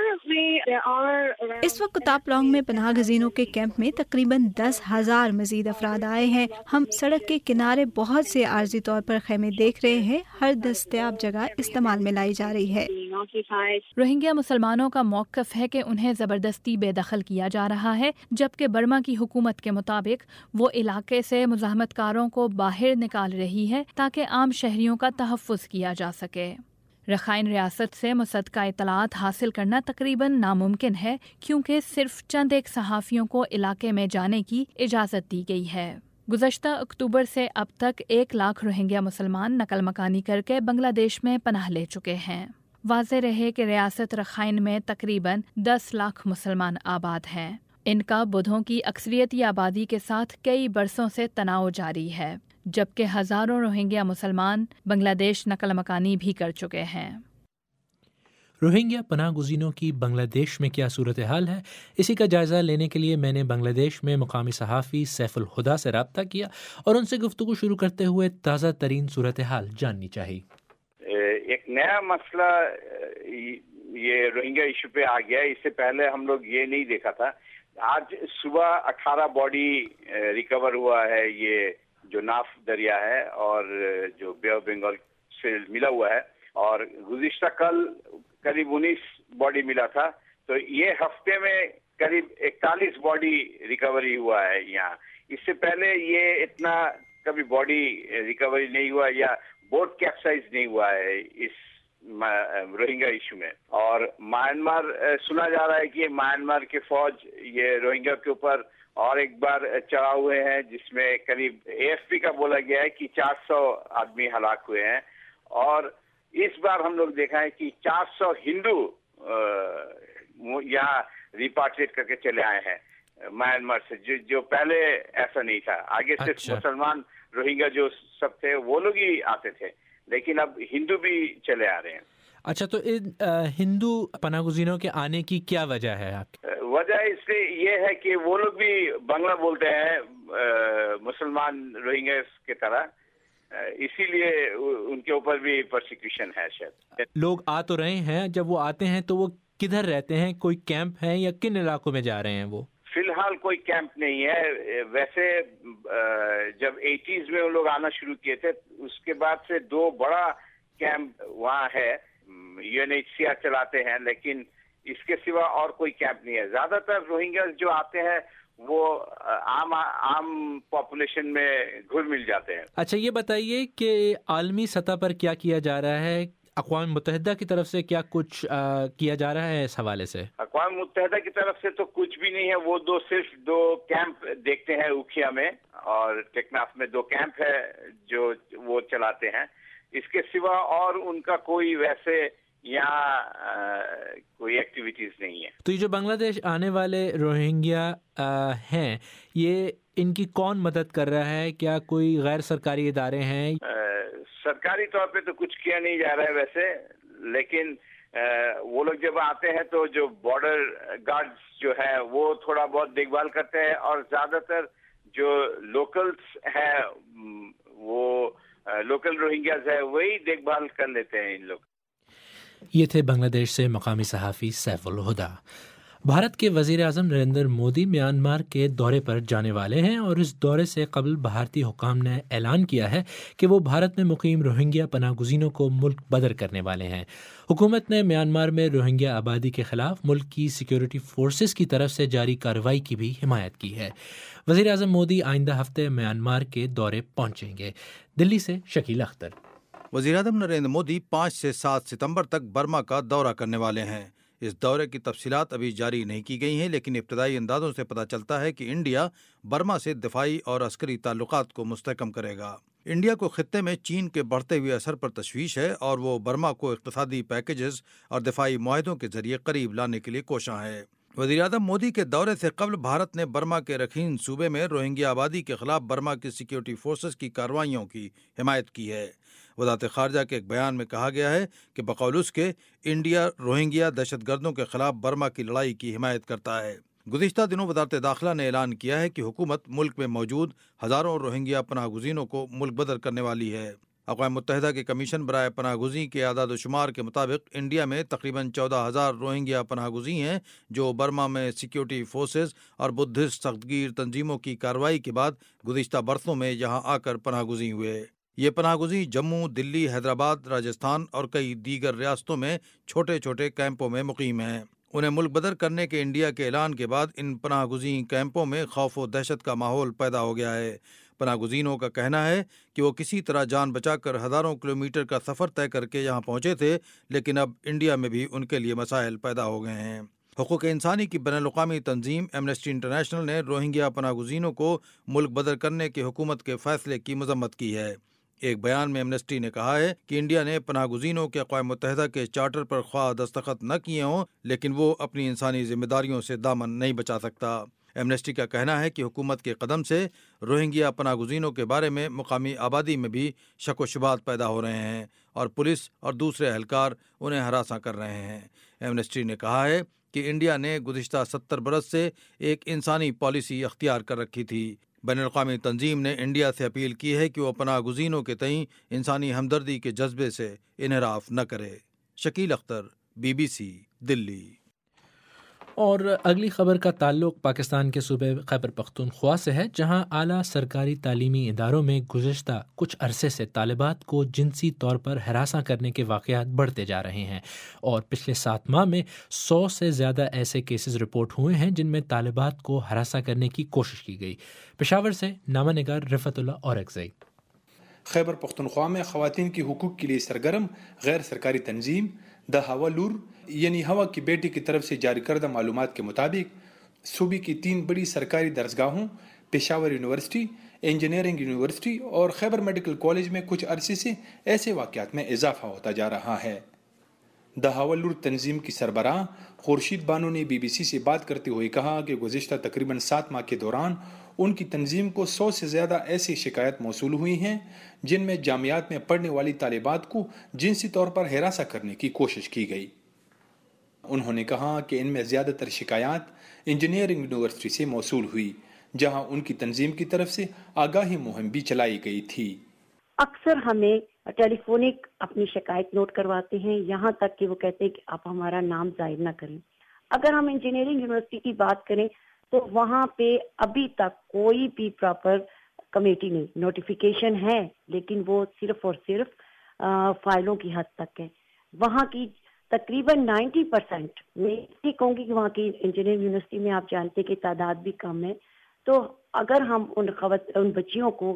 اس وقت تاپلانگ میں پناہ گزینوں کے کیمپ میں تقریباً 10,000 مزید افراد آئے ہیں۔ ہم سڑک کے کنارے بہت سے عارضی طور پر خیمے دیکھ رہے ہیں، ہر دستیاب جگہ استعمال میں لائی جا رہی ہے۔ روہنگیا مسلمانوں کا موقف ہے کہ انہیں زبردستی بے دخل کیا جا رہا ہے، جبکہ برما کی حکومت کے مطابق وہ علاقے سے مزاحمت کاروں کو باہر نکال رہی ہے تاکہ عام شہریوں کا تحفظ کیا جا سکے۔ رخائن ریاست سے مصدقہ اطلاعات حاصل کرنا تقریباً ناممکن ہے کیونکہ صرف چند ایک صحافیوں کو علاقے میں جانے کی اجازت دی گئی ہے۔ گزشتہ اکتوبر سے اب تک 1 لاکھ روہنگیا مسلمان نقل مکانی کر کے بنگلہ دیش میں پناہ لے چکے ہیں۔ واضح رہے کہ ریاست رخائن میں تقریباً 10 لاکھ مسلمان آباد ہیں۔ ان کا بدھوں کی اکثریتی آبادی کے ساتھ کئی برسوں سے تناؤ جاری ہے، جبکہ ہزاروں روہنگیا مسلمان بنگلہ دیش نقل مکانی بھی کر چکے ہیں۔ روہنگیا پناہ گزینوں کی بنگلہ دیش میں کیا صورتحال ہے، اسی کا جائزہ لینے کے لیے میں نے بنگلہ دیش میں مقامی صحافی سیف الہدا سے رابطہ کیا اور ان سے گفتگو شروع کرتے ہوئے تازہ ترین صورتحال جاننی چاہی۔ ایک نیا مسئلہ یہ روہنگیا ایشو پہ آ گیا، اس سے پہلے ہم لوگ یہ نہیں دیکھا تھا۔ آج صبح 18 باڈی ریکور ہوا ہے، یہ جو ناف دریا ہے اور جو بے آف بنگال سے ملا ہوا ہے، اور گزشتہ کل قریب 19 باڈی ملا تھا۔ تو یہ ہفتے میں करीब 41 बॉडी रिकवरी हुआ है यहाँ। इससे पहले ये इतना कभी बॉडी रिकवरी नहीं हुआ या बोट कैप्साइज नहीं हुआ है इस रोहिंग्या इशू में। और म्यांमार, सुना जा रहा है कि म्यांमार के फौज ये रोहिंग्या के ऊपर और एक बार चढ़ा हुए हैं, जिसमें करीब AFP का बोला गया है कि 400 आदमी हलाक हुए हैं। और इस बार हम लोग देखा है कि 400 हिंदू यहाँ रिपाट्रिएट करके चले आए हैं म्यांमार से, जो पहले ऐसा नहीं था। आगे सिर्फ मुसलमान रोहिंग्या जो सब थे वो लोग ही आते थे, लेकिन अब हिंदू भी चले आ रहे हैं। अच्छा, तो इन हिंदू पनाहगुज़ीनों के आने की क्या वजह है आपकी? वजह इससे ये है कि वो लोग भी बांग्ला बोलते हैं मुसलमान रोहिंग्या की तरह, इसीलिए उनके ऊपर भी प्रोसिक्यूशन है शायद। लोग आ तो रहे हैं, जब वो आते हैं तो वो किधर रहते हैं? कोई कैंप है या किन इलाकों में जा रहे हैं वो? फिलहाल कोई कैंप नहीं है। वैसे जब 80s में वो लोग आना शुरू किए थे, उसके बाद से 2 बड़ा कैंप वहाँ है, UNHCR चलाते हैं, लेकिन इसके सिवा और कोई कैंप नहीं है। ज्यादातर रोहिंग्या जो आते हैं वो आम पॉपुलेशन में घुल मिल जाते हैं। अच्छा, ये बताइए कि आलमी सतह पर क्या किया जा रहा है? अक़वाम मुत्तहिदा की तरफ से क्या कुछ किया जा रहा है इस हवाले से? अक़वाम मुत्तहिदा की तरफ से तो कुछ भी नहीं है। वो सिर्फ 2 कैंप देखते हैं, उखिया में और टेकनाफ में 2 कैंप है जो वो चलाते हैं। इसके सिवा और उनका कोई वैसे यहाँ कोई एक्टिविटीज नहीं है। तो ये जो बांग्लादेश आने वाले रोहिंग्या हैं, ये इनकी कौन मदद कर रहा है? क्या कोई गैर सरकारी इदारे हैं? सरकारी तौर पे तो कुछ किया नहीं जा रहा है वैसे, लेकिन वो लोग जब आते हैं तो जो बॉर्डर गार्ड्स जो है वो थोड़ा बहुत देखभाल करते हैं, और ज्यादातर जो लोकल्स है, वो लोकल रोहिंग्याज है, वही देखभाल कर लेते हैं इन लोग। ये थे बांग्लादेश से मकामी सहाफ़ी सैफुल हुदा। भारत के वज़ीर आज़म नरेंद्र मोदी म्यांमार के दौरे पर जाने वाले हैं और इस दौरे से कबल भारतीय हुकाम ने ऐलान किया है कि वो भारत में मुकीम रोहिंग्या पनाहगुज़ीनों को मुल्क बदर करने वाले हैं। हुकूमत ने म्यांमार में रोहिंग्या आबादी के खिलाफ मुल्क की सिक्योरिटी फोर्सेस की तरफ से जारी कार्रवाई की भी हिमायत की है। वज़ीर आज़म मोदी आइंदा हफ्ते म्यांमार के दौरे पहुँचेंगे। दिल्ली से शकील अख्तर। वज़ीर-ए-आज़म नरेंद्र मोदी 5 से 7 सितंबर तक बर्मा का दौरा करने वाले हैं। इस दौरे की तफसीलात अभी जारी नहीं की गई हैं, लेकिन इब्तदाई अंदाजों से पता चलता है कि इंडिया बर्मा से दिफाई और अस्करी ताल्लुकात को मुस्तहकम करेगा। इंडिया को खित्ते में चीन के बढ़ते हुए असर पर तशवीश है और वो बर्मा को इक़्तिसादी पैकेजेस और दिफाई मुआहदों के जरिए करीब लाने के लिए कोशां है। वज़ीर-ए-आज़म मोदी के दौरे से कबल भारत ने बर्मा के रखीन सूबे में रोहिंग्या आबादी के खिलाफ बर्मा की सिक्योरिटी फोर्सेस की कार्रवाइयों की हिमायत की है। वज़ारत ख़ारजा के एक बयान में कहा गया है कि बक़ौल उसके इंडिया रोहिंग्या दहशतगर्दों के खिलाफ बर्मा की लड़ाई की हिमायत करता है। गुज़िश्ता दिनों वज़ारत दाखिला ने ऐलान किया है कि हुकूमत मुल्क में मौजूद हज़ारों रोहिंग्या पनाहगुज़ीनों को मुल्क बदर करने वाली है। अक़वाम मुत्तहिदा के कमीशन बराए पनाहगुज़ी के आदाद व शुमार के मुताबिक इंडिया में तकरीबन 14,000 रोहिंग्या पनाहगुज़ी हैं, जो बर्मा में सिक्योरिटी फोर्सेस और बुद्धिस्ट सख्तगीर तंजीमों की कार्रवाई के बाद गुज़िश्ता बरसों में यहाँ आकर पनाहगुज़ी हुए। ये पनाहगुज़ी जम्मू, दिल्ली, हैदराबाद, राजस्थान और कई दीगर रियासतों में छोटे छोटे कैंपों में मुकीम हैं। उन्हें मुल्क बदर करने के इंडिया के ऐलान के बाद इन पनाहगुज़ी कैंपों में खौफ व दहशत का माहौल पैदा हो गया है। पनाहगुज़ीनों का कहना है कि वो किसी तरह जान बचाकर हज़ारों किलोमीटर का सफ़र तय करके यहाँ पहुँचे थे, लेकिन अब इंडिया में भी उनके लिए मसाइल पैदा हो गए हैं। हुकूक इंसानी की बैनुल-अक़वामी तंजीम एमनेस्टी इंटरनेशनल ने रोहिंग्या पनाहगुज़ीनों को मुल्क बदर करने के हुकूमत के फैसले की मज़म्मत की है। एक बयान में एमनेस्टी ने कहा है कि इंडिया ने पनाहगुज़ीनों के अक़वाम मुत्तहिदा के चार्टर पर ख्वाह दस्तखत न किए हों, लेकिन वो अपनी इंसानी जिम्मेदारियों से दामन नहीं बचा सकता। एमनेस्टी का कहना है कि हुकूमत के कदम से रोहिंग्या पनाहगुज़ीनों के बारे में मुकामी आबादी में भी शक व शुबात पैदा हो रहे हैं और पुलिस और दूसरे एहलकार उन्हें हरासा कर रहे हैं। एमनेस्टी ने कहा है कि इंडिया ने गुज़िश्ता 70 बरस से एक इंसानी पॉलिसी अख्तियार कर रखी थी। बैनुल-अक़वामी तंजीम ने इंडिया से अपील की है कि वो पनाहगुज़ीनों के तईं इंसानी हमदर्दी के जज्बे से इनहराफ न करे। शकील अख्तर, BBC, दिल्ली। اور اگلی خبر کا تعلق پاکستان کے صوبے خیبر پختونخوا سے ہے، جہاں اعلیٰ سرکاری تعلیمی اداروں میں گزشتہ کچھ عرصے سے طالبات کو جنسی طور پر ہراساں کرنے کے واقعات بڑھتے جا رہے ہیں، اور پچھلے 7 ماہ میں 100 سے زیادہ ایسے کیسز رپورٹ ہوئے ہیں جن میں طالبات کو ہراساں کرنے کی کوشش کی گئی۔ پشاور سے نامہ نگار رفعت اللہ اورکزئی۔ خیبر پختونخوا میں خواتین کی حقوق کے لیے سرگرم غیر سرکاری تنظیم دا ہوا لور یعنی ہوا کی بیٹی کی طرف سے جاری کردہ معلومات کے مطابق صوبے کی 3 بڑی سرکاری درسگاہوں پشاور یونیورسٹی، انجینئرنگ یونیورسٹی اور خیبر میڈیکل کالج میں کچھ عرصے سے ایسے واقعات میں اضافہ ہوتا جا رہا ہے۔ دا ہوا لور تنظیم کی سربراہ خورشید بانو نے BBC سے بات کرتے ہوئے کہا کہ گزشتہ تقریباً 7 ماہ کے دوران ان کی تنظیم کو 100 سے زیادہ ایسی شکایات موصول ہوئی ہیں جن میں جامعات میں پڑھنے والی طالبات کو جنسی طور پر ہراساں کرنے کی کوشش کی گئی۔ انہوں نے کہا کہ ان میں زیادہ تر شکایات انجینئرنگ یونیورسٹی سے موصول ہوئی، جہاں ان کی تنظیم کی طرف سے آگاہی مہم بھی چلائی گئی تھی۔ اکثر ہمیں ٹیلی فونک اپنی شکایت نوٹ کرواتے ہیں، یہاں تک کہ وہ کہتے ہیں کہ آپ ہمارا نام ظاہر نہ کریں۔ اگر ہم انجینئرنگ یونیورسٹی کی بات کریں تو وہاں پہ ابھی تک کوئی بھی پراپر کمیٹی نہیں، نوٹیفیکیشن ہے لیکن وہ صرف اور صرف فائلوں کی حد تک ہے۔ وہاں کی تقریباً 90% میں یہ کہوں گی کہ وہاں کی انجینئرنگ یونیورسٹی میں آپ جانتے کہ تعداد بھی کم ہے، تو اگر ہم ان بچیوں کو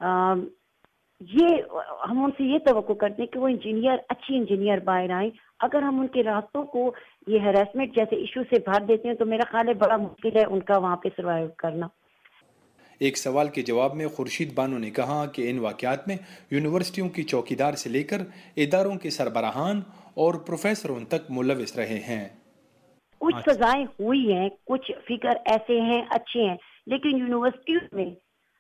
ہم ان سے یہ توقع کرتے ہیں کہ وہ اچھی انجینئر باہر آئیں، اگر ہم ان کے راستوں کو یہ ہراسمنٹ جیسے ایشو سے بھر دیتے ہیں تو میرا خیال ہے بڑا مشکل ہے ان کا وہاں پہ سروائیو کرنا۔ ایک سوال کے جواب میں خورشید بانو نے کہا کہ ان واقعات میں یونیورسٹیوں کی چوکیدار سے لے کر اداروں کے سربراہان اور پروفیسروں تک ملوث رہے ہیں۔ کچھ سزائیں ہوئی ہیں، کچھ فگر ایسے ہیں اچھے ہیں، لیکن یونیورسٹیوں میں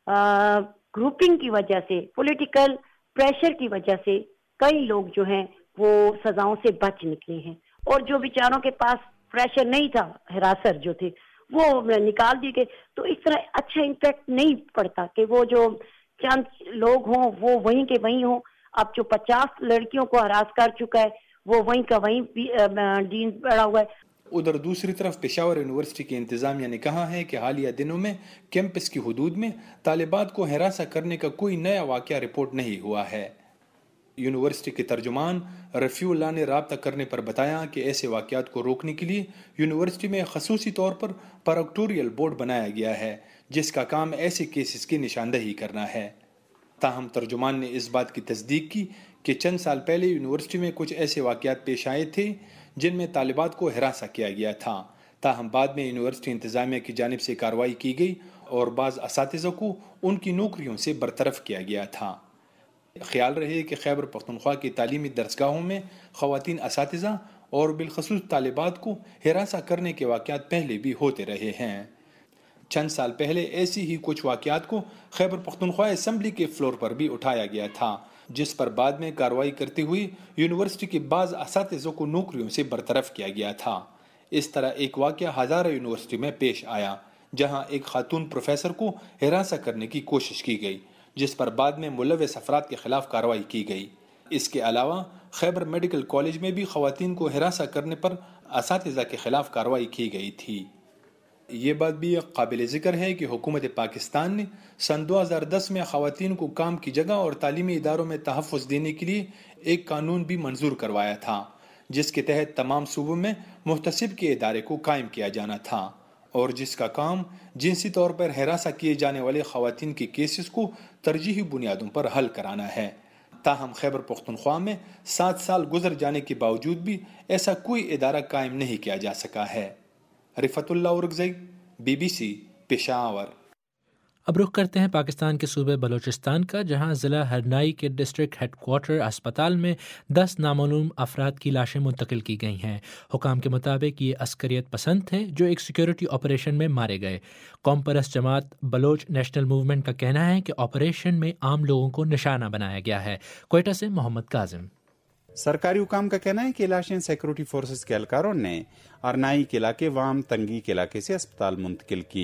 گروپنگ کی وجہ سے، پولیٹیکل پریشر کی وجہ سے کئی لوگ جو ہیں وہ سزاؤں سے بچ نکلے ہیں، اور جو بیچاروں کے پاس پریشر نہیں تھا، ہراسر جو تھے وہ نکال دیے گئے، تو اس طرح اچھا امپیکٹ نہیں پڑتا کہ وہ جو چند لوگ ہوں وہ وہیں کے وہیں ہوں۔ اب جو 50 لڑکیوں کو ہراس کر چکا ہے وہ وہیں کا وہیں ڈین بڑھا ہوا ہے۔ ادھر دوسری طرف پشاور یونیورسٹی کی انتظامیہ نے کہا ہے کہ حالیہ دنوں میں کیمپس کی حدود میں طالبات کو ہراساں کرنے کا کوئی نیا واقعہ رپورٹ نہیں ہوا ہے۔ یونیورسٹی کے ترجمان رفیع اللہ نے رابطہ کرنے پر بتایا کہ ایسے واقعات کو روکنے کے لیے یونیورسٹی میں خصوصی طور پر پروکٹوریل بورڈ بنایا گیا ہے جس کا کام ایسے کیسز کی نشاندہی کرنا ہے۔ تاہم ترجمان نے اس بات کی تصدیق کی کہ چند سال پہلے یونیورسٹی میں کچھ ایسے واقعات پیش آئے تھے جن میں طالبات کو ہراساں کیا گیا تھا، تاہم بعد میں یونیورسٹی انتظامیہ کی جانب سے کارروائی کی گئی اور بعض اساتذہ کو ان کی نوکریوں سے برطرف کیا گیا تھا۔ خیال رہے کہ خیبر پختونخوا کی تعلیمی درسگاہوں میں خواتین اساتذہ اور بالخصوص طالبات کو ہراساں کرنے کے واقعات پہلے بھی ہوتے رہے ہیں۔ چند سال پہلے ایسی ہی کچھ واقعات کو خیبر پختونخوا اسمبلی کے فلور پر بھی اٹھایا گیا تھا، جس پر بعد میں کارروائی کرتے ہوئے یونیورسٹی کے بعض اساتذہ کو نوکریوں سے برطرف کیا گیا تھا۔ اس طرح ایک واقعہ ہزارہ یونیورسٹی میں پیش آیا جہاں ایک خاتون پروفیسر کو ہراساں کرنے کی کوشش کی گئی، جس پر بعد میں ملوث افراد کے خلاف کارروائی کی گئی۔ اس کے علاوہ خیبر میڈیکل کالج میں بھی خواتین کو ہراساں کرنے پر اساتذہ کے خلاف کارروائی کی گئی تھی۔ یہ بات بھی قابل ذکر ہے کہ حکومت پاکستان نے سن 2010 میں خواتین کو کام کی جگہ اور تعلیمی اداروں میں تحفظ دینے کے لیے ایک قانون بھی منظور کروایا تھا، جس کے تحت تمام صوبوں میں محتسب کے ادارے کو قائم کیا جانا تھا اور جس کا کام جنسی طور پر ہراساں کیے جانے والے خواتین کے کیسز کو ترجیحی بنیادوں پر حل کرانا ہے۔ تاہم خیبر پختونخوا میں 7 سال گزر جانے کے باوجود بھی ایسا کوئی ادارہ قائم نہیں کیا جا سکا ہے۔ رفعت اللہ اورکزئی، BBC پشاور۔ اب رخ کرتے ہیں پاکستان کے صوبے بلوچستان کا، جہاں ضلع ہرنائی کے ڈسٹرکٹ ہیڈ کوارٹر اسپتال میں 10 نامعلوم افراد کی لاشیں منتقل کی گئی ہیں۔ حکام کے مطابق یہ عسکریت پسند تھے جو ایک سیکیورٹی آپریشن میں مارے گئے۔ قوم پرست جماعت بلوچ نیشنل موومنٹ کا کہنا ہے کہ آپریشن میں عام لوگوں کو نشانہ بنایا گیا ہے۔ کوئٹہ سے محمد کاظم۔ سرکاری حکام کا کہنا ہے کہ لاشیں سیکورٹی فورسز کے اہلکاروں نے ارنائی کے علاقے وام تنگی کے علاقے سے اسپتال منتقل کی۔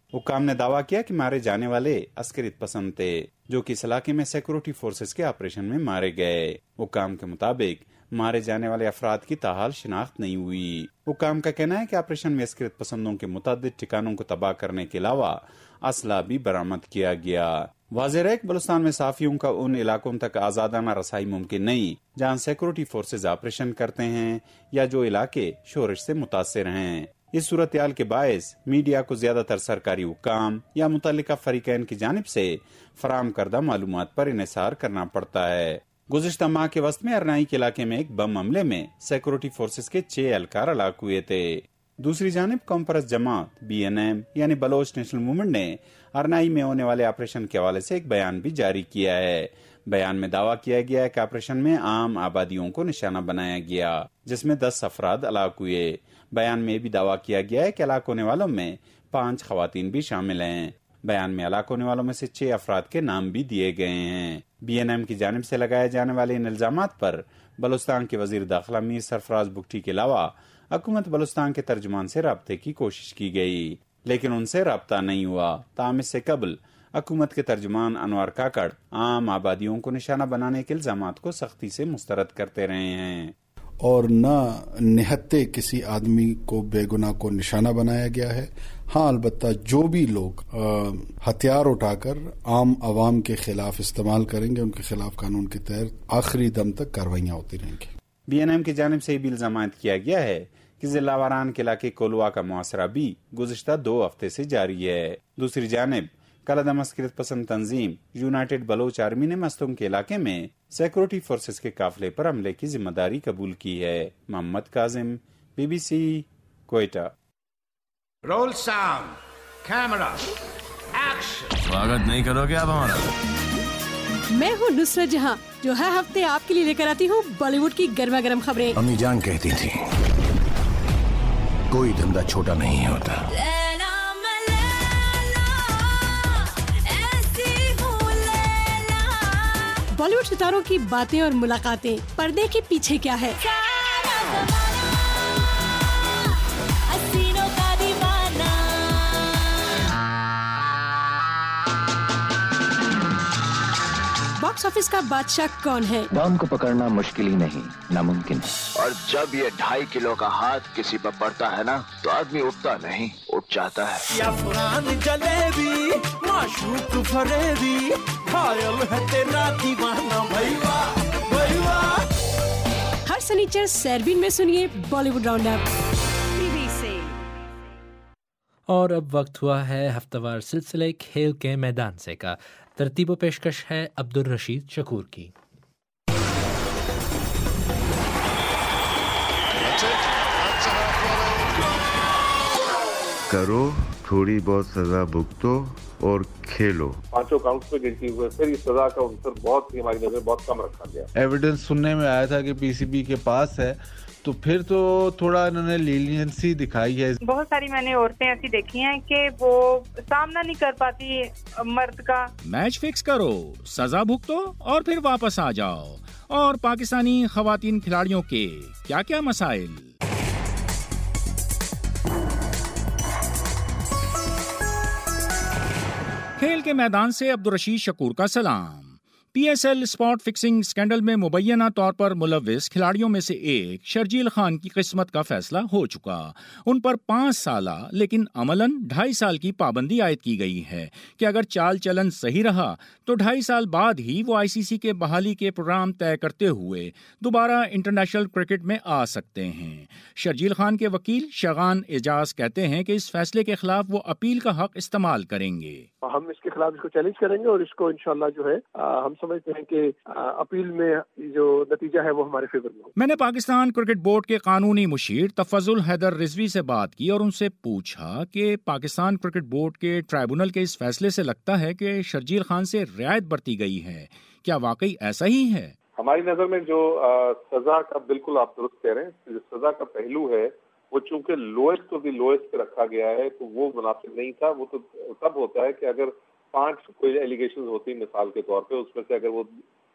हुक्काम ने दावा किया कि मारे जाने वाले अस्करित पसंद थे जो कि इस इलाके में सिक्योरिटी फोर्सेस के ऑपरेशन में मारे गए। हुक्काम के मुताबिक मारे जाने वाले अफराद की ताहाल शिनाख्त नहीं हुई। हुक्काम का कहना है कि ऑपरेशन में अस्करित पसंदों के मुतअद्दिद ठिकानों को तबाह करने के अलावा असला भी बरामद किया गया। वाज़ेह है कि बलूचिस्तान में साफियों का उन इलाकों तक आजादाना रसाई मुमकिन नहीं जहाँ सिक्योरिटी फोर्सेज ऑपरेशन करते हैं या जो इलाके शोरश से मुतासिर हैं। इस सूरत-ए-हाल के बायस मीडिया को ज्यादातर सरकारी हुक्काम या मुतल्लिका फरीकैन की जानिब से फराम करदा मालूमात पर इन्हिसार करना पड़ता है। गुज़िश्ता माह के वस्त में अरनाई के इलाके में एक बम हमले में सिक्योरिटी फोर्सेस के 6 एहलकार हलाक हुए थे। दूसरी जानिब कौम परस्त जमात BNM यानी बलोच नेशनल मूवमेंट ने अरनाई में होने वाले ऑपरेशन के हवाले से एक बयान भी जारी किया है। बयान में दावा किया गया है कि ऑपरेशन में आम आबादियों को निशाना बनाया गया जिसमें 10 अफराद हलाक हुए। बयान में भी दावा किया गया है कि हलाक होने वालों में 5 खवातीन भी शामिल हैं। बयान में हलाक होने वालों में से 6 अफराद के नाम भी दिए गए हैं। BNM की जानिब से लगाए जाने वाले इन इल्जामात पर बलूचिस्तान के वजीर दाखिला मीर सरफराज बुगटी के अलावा हुकूमत बलूचिस्तान के तर्जुमान से राब्ते की कोशिश की गई लेकिन उनसे राब्ता नहीं हुआ। ताहम इससे कबल हुकूमत के तर्जुमान अनवर काकड़ आम आबादियों को निशाना बनाने के इल्जामात को सख्ती से मुस्तरद करते रहे हैं और न निहत्ते किसी आदमी को बेगुनाह को निशाना बनाया गया है। हाँ, अलबत्ता जो भी लोग हथियार उठाकर आम आवाम के खिलाफ इस्तेमाल करेंगे उनके खिलाफ कानून के तहत आखिरी दम तक कार्रवाइयाँ होती रहेंगी। BNM की जानिब से भी इल्जामात किया गया है कि जिला वारान के इलाके कोलवा का मुआसरा भी गुज़िश्ता 2 हफ्ते से जारी है। दूसरी जानिब कलदम अस्करित पसंद तंजीम यूनाइटेड बलोच आर्मी ने मस्तूम के इलाके में सिक्योरिटी फोर्सेस के काफिले पर हमले की जिम्मेदारी कबूल की है। Mohammad Kazim, BBC, Quetta. Roll sound, camera, action. स्वागत नहीं करोगे आप हमारा? मैं हूँ नुसरत जहाँ जो हर हफ्ते आपके लिए लेकर आती हूँ बॉलीवुड की गर्मा गर्म खबरें। अम्मी जान कहती थी कोई धंधा छोटा नहीं होता। बॉलीवुड सितारों की बातें और मुलाकातें, पर्दे के पीछे क्या है, बॉक्स ऑफिस का बादशाह कौन है। डॉन को पकड़ना मुश्किल ही नहीं, नामुमकिन है। और जब ये 2.5 किलो का हाथ किसी पर पड़ता है ना तो आदमी उठता नहीं, उठ जाता है। या फुरान जलेबी, माशूक फरेबी, घायल है तेरा दीवाना भैया भैया। हर शनिचर सैरबीन में सुनिए बॉलीवुड राउंड अप BBC। और अब वक्त हुआ है हफ्तावार सिलसिले खेल के मैदान से का। तरतीब पेशकश है अब्दुल रशीद शकूर की। करो थोड़ी बहुत सजा भुगतो और खेलो। 5 काउंट्स पे गिनती हुई, फिर इस सजा का अवसर बहुत ही हमारी नजर बहुत कम रखा गया। एविडेंस सुनने में आया था कि PCB के पास है तो फिर तो थोड़ा इन्होंने लीनियंसी दिखाई है। बहुत सारी मैंने औरतें ऐसी देखी हैं कि वो सामना नहीं कर पाती मर्द का। मैच फिक्स करो, सजा भुगतो और फिर वापस आ जाओ। और पाकिस्तानी खवातीन खिलाड़ियों के क्या क्या मसाइल। खेल के मैदान से अब्दुल रशीद शकूर का सलाम। PSL स्पॉट फिक्सिंग स्कैंडल में मुबैना तौर पर मुलव्विस खिलाड़ियों में से एक शर्जील खान की किस्मत का फैसला हो चुका। उन पर 5 साल लेकिन अमलन 2.5 साल की पाबंदी आयद की गई है कि अगर चाल चलन सही रहा तो 2.5 साल बाद ही वो ICC के बहाली के प्रोग्राम तय करते हुए दोबारा इंटरनेशनल क्रिकेट में आ सकते हैं। शर्जील खान के वकील शगान एजाज कहते हैं कि इस फैसले के खिलाफ वो अपील का हक इस्तेमाल करेंगे। हम इसके खिलाफ इसको चैलेंज करेंगे और इसको इंशाल्लाह जो है हम समझते हैं कि अपील में जो नतीजा है वो हमारे फेवर में हो। मैंने पाकिस्तान क्रिकेट बोर्ड के कानूनी मुशीर तफजुल हैदर रिजवी से बात की और उनसे पूछा कि पाकिस्तान क्रिकेट बोर्ड के ट्राइब्यूनल के इस फैसले से लगता है कि शर्जील खान से रियायत बरती गई है, क्या वाकई ऐसा ही है? हमारी नजर में जो सजा का, बिल्कुल आप दुरुस्त कह रहे हैं, जो सजा का पहलू है वो चूंकि लोएस्ट ऑफ द लोएस्ट पे रखा गया है तो वो मुनासिब नहीं था। वो तो तब होता है कि अगर 5 कोई एलिगेशंस होती है मिसाल के तौर पे, उसमें से अगर वो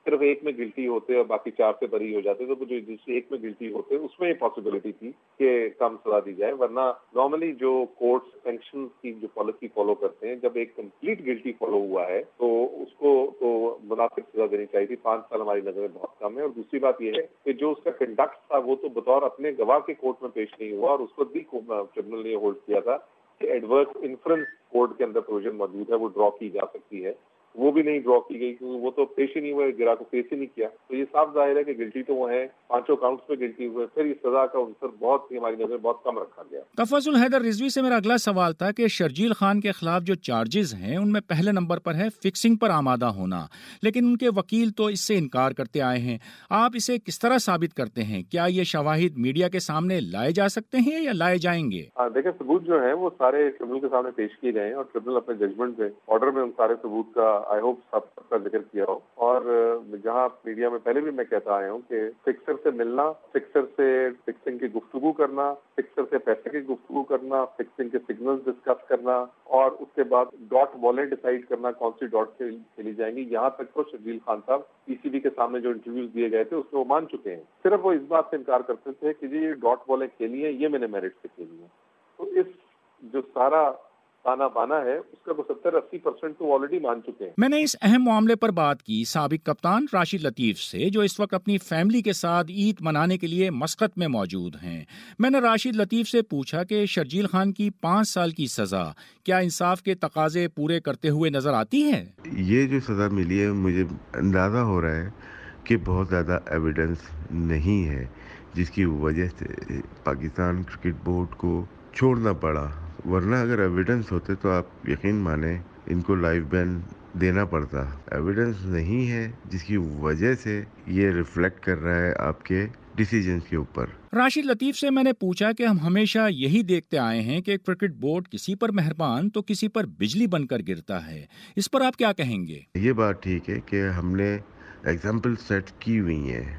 صرف ایک میں گلٹی ہوتے اور باقی 4 سے بری ہو جاتے، تو جو جس ایک میں گلٹی ہوتے اس میں یہ پاسبلٹی تھی کہ کم سزا دی جائے، ورنہ نارملی جو کورٹ سینکشن کی جو پالیسی فالو کرتے ہیں، جب ایک کمپلیٹ گلٹی فالو ہوا ہے تو اس کو تو مناسب سزا دینی چاہیے تھی۔ 5 سال ہماری نظر میں بہت کم ہے، اور دوسری بات یہ ہے کہ جو اس کا کنڈکٹ تھا وہ تو بطور اپنے گواہ کے کورٹ میں پیش نہیں ہوا، اور اس وقت بھی ٹریبونل نے ہولڈ کیا تھا کہ ایڈورس انفرنس کورٹ کے اندر پروویژن موجود ہے، وہ ڈرا کی جا سکتی ہے، وہ بھی نہیں ڈرا کی گئی کیونکہ وہ تو پیش ہی نہیں ہوئے، گرا کو پیش ہی نہیں کیا۔ تو یہ صاف ظاہر ہے کہ گلٹی تو وہ ہے، 5 کاؤنٹس میں گلٹی ہوئے، پھر یہ سزا کا عنصر بہت ہی ہماری نظر میں بہت کم رکھا گیا۔ تفضل الحیدر رضوی سے میرا اگلا سوال تھا کہ شرجیل خان کے خلاف جو چارجز ہیں ان میں پہلے نمبر پر ہے فکسنگ پر آمادہ ہونا، لیکن ان کے وکیل تو اس سے انکار کرتے آئے ہیں۔ آپ اسے کس طرح ثابت کرتے ہیں؟ کیا یہ شواہد میڈیا کے سامنے لائے جا سکتے ہیں یا لائے جائیں گے؟ دیکھیں، ثبوت جو ہیں وہ سارے ٹریبونل کے سامنے پیش کیے گئے ہیں، اور ٹریبونل اپنے ججمنٹ میں آرڈر میں ان سارے ثبوت کا آئی ہوپ سب کا ذکر کیا ہو۔ اور جہاں میڈیا میں پہلے بھی میں کہتا آیا ہوں کہ فکسر سے ملنا، فکسر سے فکسنگ کی گفتگو کرنا، فکسر سے پیسے کی گفتگو کرنا، فکسنگ کے سگنل ڈسکس کرنا، اور اس کے بعد ڈاٹ والے ڈیسائیڈ کرنا کون سی ڈاٹ کھیلی جائیں گی، یہاں تک تو شرجیل خان صاحب پی سی بی کے سامنے جو انٹرویوز دیے گئے تھے اس میں وہ مان چکے ہیں۔ صرف وہ اس بات سے انکار کرتے تھے کہ جی یہ ڈاٹ والے کھیلی ہیں، یہ میں نے میرٹ سے کھیلی ہیں۔ تو اس جو سارا تانا بانا ہے اس کا 70-80% تو آلریڈی مان چکے ہیں۔ میں نے اس اہم معاملے پر بات کی سابق کپتان راشد لطیف سے، جو اس وقت اپنی فیملی کے ساتھ عید منانے کے لیے مسقط میں موجود ہیں۔ میں نے راشد لطیف سے پوچھا کہ شرجیل خان کی 5 سال کی سزا کیا انصاف کے تقاضے پورے کرتے ہوئے نظر آتی ہے؟ یہ جو سزا ملی ہے مجھے اندازہ ہو رہا ہے کہ بہت زیادہ ایویڈنس نہیں ہے، جس کی وجہ سے پاکستان کرکٹ بورڈ کو چھوڑنا پڑا، ورنہ اگر ایویڈنس ہوتے تو آپ یقین مانیں ان کو لائف بین دینا پڑتا۔ ایویڈنس نہیں ہے جس کی وجہ سے یہ ریفلیکٹ کر رہا ہے آپ کے ڈیسیجنز کے اوپر۔ راشد لطیف سے میں نے پوچھا کہ ہم ہمیشہ یہی دیکھتے آئے ہیں کہ کرکٹ بورڈ کسی پر مہربان تو کسی پر بجلی بن کر گرتا ہے، اس پر آپ کیا کہیں گے؟ یہ بات ٹھیک ہے کہ ہم نے ایگزامپل سیٹ کی ہوئی ہیں،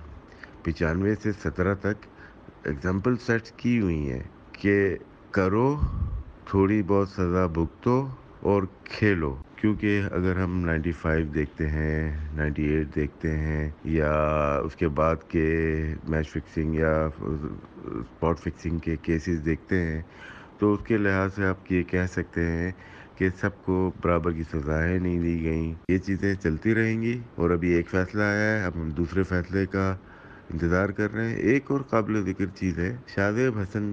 95 سے 17 تک ایگزامپل سیٹ کی ہوئی ہیں کہ کرو، تھوڑی بہت سزا بھگتو اور کھیلو۔ کیونکہ اگر ہم 95 دیکھتے ہیں، 98 دیکھتے ہیں، یا اس کے بعد کے میچ فکسنگ یا اسپاٹ فکسنگ کے کیسز دیکھتے ہیں، تو اس کے لحاظ سے آپ یہ کہہ سکتے ہیں کہ سب کو برابر کی سزائیں نہیں دی گئیں۔ یہ چیزیں چلتی رہیں گی، اور ابھی ایک فیصلہ آیا ہے، اب ہم دوسرے فیصلے کا انتظار کر رہے ہیں۔ ایک اور قابل ذکر چیز ہے، شادیب حسن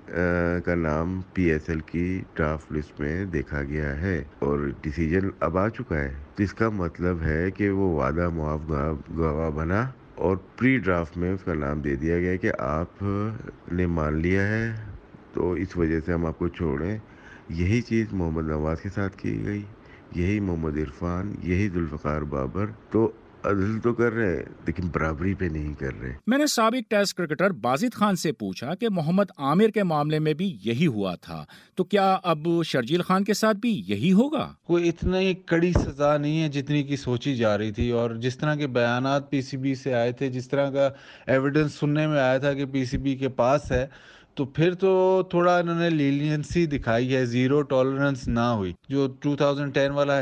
کا نام پی ایس ایل کی ڈرافٹ لسٹ میں دیکھا گیا ہے اور ڈیسیجن اب آ چکا ہے، جس کا مطلب ہے کہ وہ وعدہ معاف گواہ بنا اور پری ڈرافٹ میں اس کا نام دے دیا گیا کہ آپ نے مان لیا ہے، تو اس وجہ سے ہم آپ کو چھوڑیں۔ یہی چیز محمد نواز کے ساتھ کی گئی، یہی محمد عرفان، یہی ذوالفقار بابر، تو عدل تو کر رہے ہیں لیکن برابری پہ نہیں کر رہے۔ میں نے سابق ٹیسٹ کرکٹر بازد خان سے پوچھا کہ محمد عامر کے معاملے میں بھی یہی ہوا تھا، تو کیا اب شرجیل خان کے ساتھ بھی یہی ہوگا؟ کوئی اتنی کڑی سزا نہیں ہے جتنی کی سوچی جا رہی تھی، اور جس طرح کے بیانات پی سی بی سے آئے تھے، جس طرح کا ایویڈنس سننے میں آیا تھا کہ پی سی بی کے پاس ہے، تو پھر تو تھوڑا انہوں نے لینینسی دکھائی ہے، زیرو ٹالرنس نہ ہوئی۔ جو 2010 والا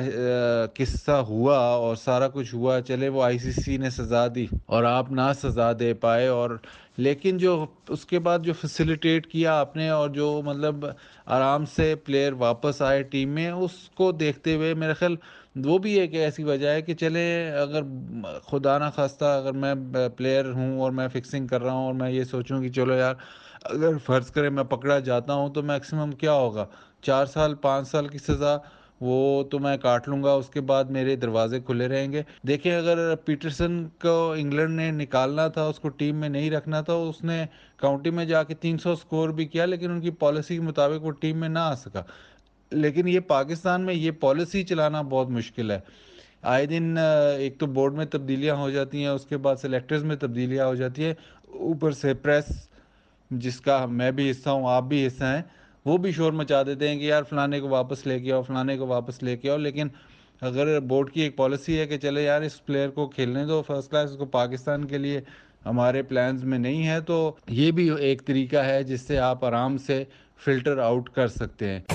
قصہ ہوا اور سارا کچھ ہوا، چلے وہ آئی سی سی نے سزا دی اور آپ نہ سزا دے پائے، اور لیکن جو اس کے بعد جو فیسیلیٹیٹ کیا آپ نے، اور جو مطلب آرام سے پلیئر واپس آئے ٹیم میں، اس کو دیکھتے ہوئے میرا خیال وہ بھی ایک ایسی وجہ ہے کہ چلے اگر خدا نہ خواستہ اگر میں پلیئر ہوں اور میں فکسنگ کر رہا ہوں اور میں یہ سوچوں کہ چلو یار اگر فرض کرے میں پکڑا جاتا ہوں تو میکسیمم کیا ہوگا، 4 سال 5 سال کی سزا، وہ تو میں کاٹ لوں گا، اس کے بعد میرے دروازے کھلے رہیں گے۔ دیکھیں اگر پیٹرسن کو انگلینڈ نے نکالنا تھا، اس کو ٹیم میں نہیں رکھنا تھا، اس نے کاؤنٹی میں جا کے 300 سکور بھی کیا، لیکن ان کی پالیسی کے مطابق وہ ٹیم میں نہ آ سکا۔ لیکن یہ پاکستان میں یہ پالیسی چلانا بہت مشکل ہے، آئے دن ایک تو بورڈ میں تبدیلیاں ہو جاتی ہیں، اس کے بعد سلیکٹرز میں تبدیلیاں ہو جاتی ہیں، اوپر سے پریس جس کا میں بھی حصہ ہوں، آپ بھی حصہ ہیں، وہ بھی شور مچا دیتے ہیں کہ یار فلانے کو واپس لے کے آؤ، فلانے کو واپس لے کے آؤ۔ لیکن اگر بورڈ کی ایک پالیسی ہے کہ چلے یار اس پلیئر کو کھیلنے دو فرسٹ کلاس، اس کو پاکستان کے لیے ہمارے پلانز میں نہیں ہے، تو یہ بھی ایک طریقہ ہے جس سے آپ آرام سے فلٹر آؤٹ کر سکتے ہیں۔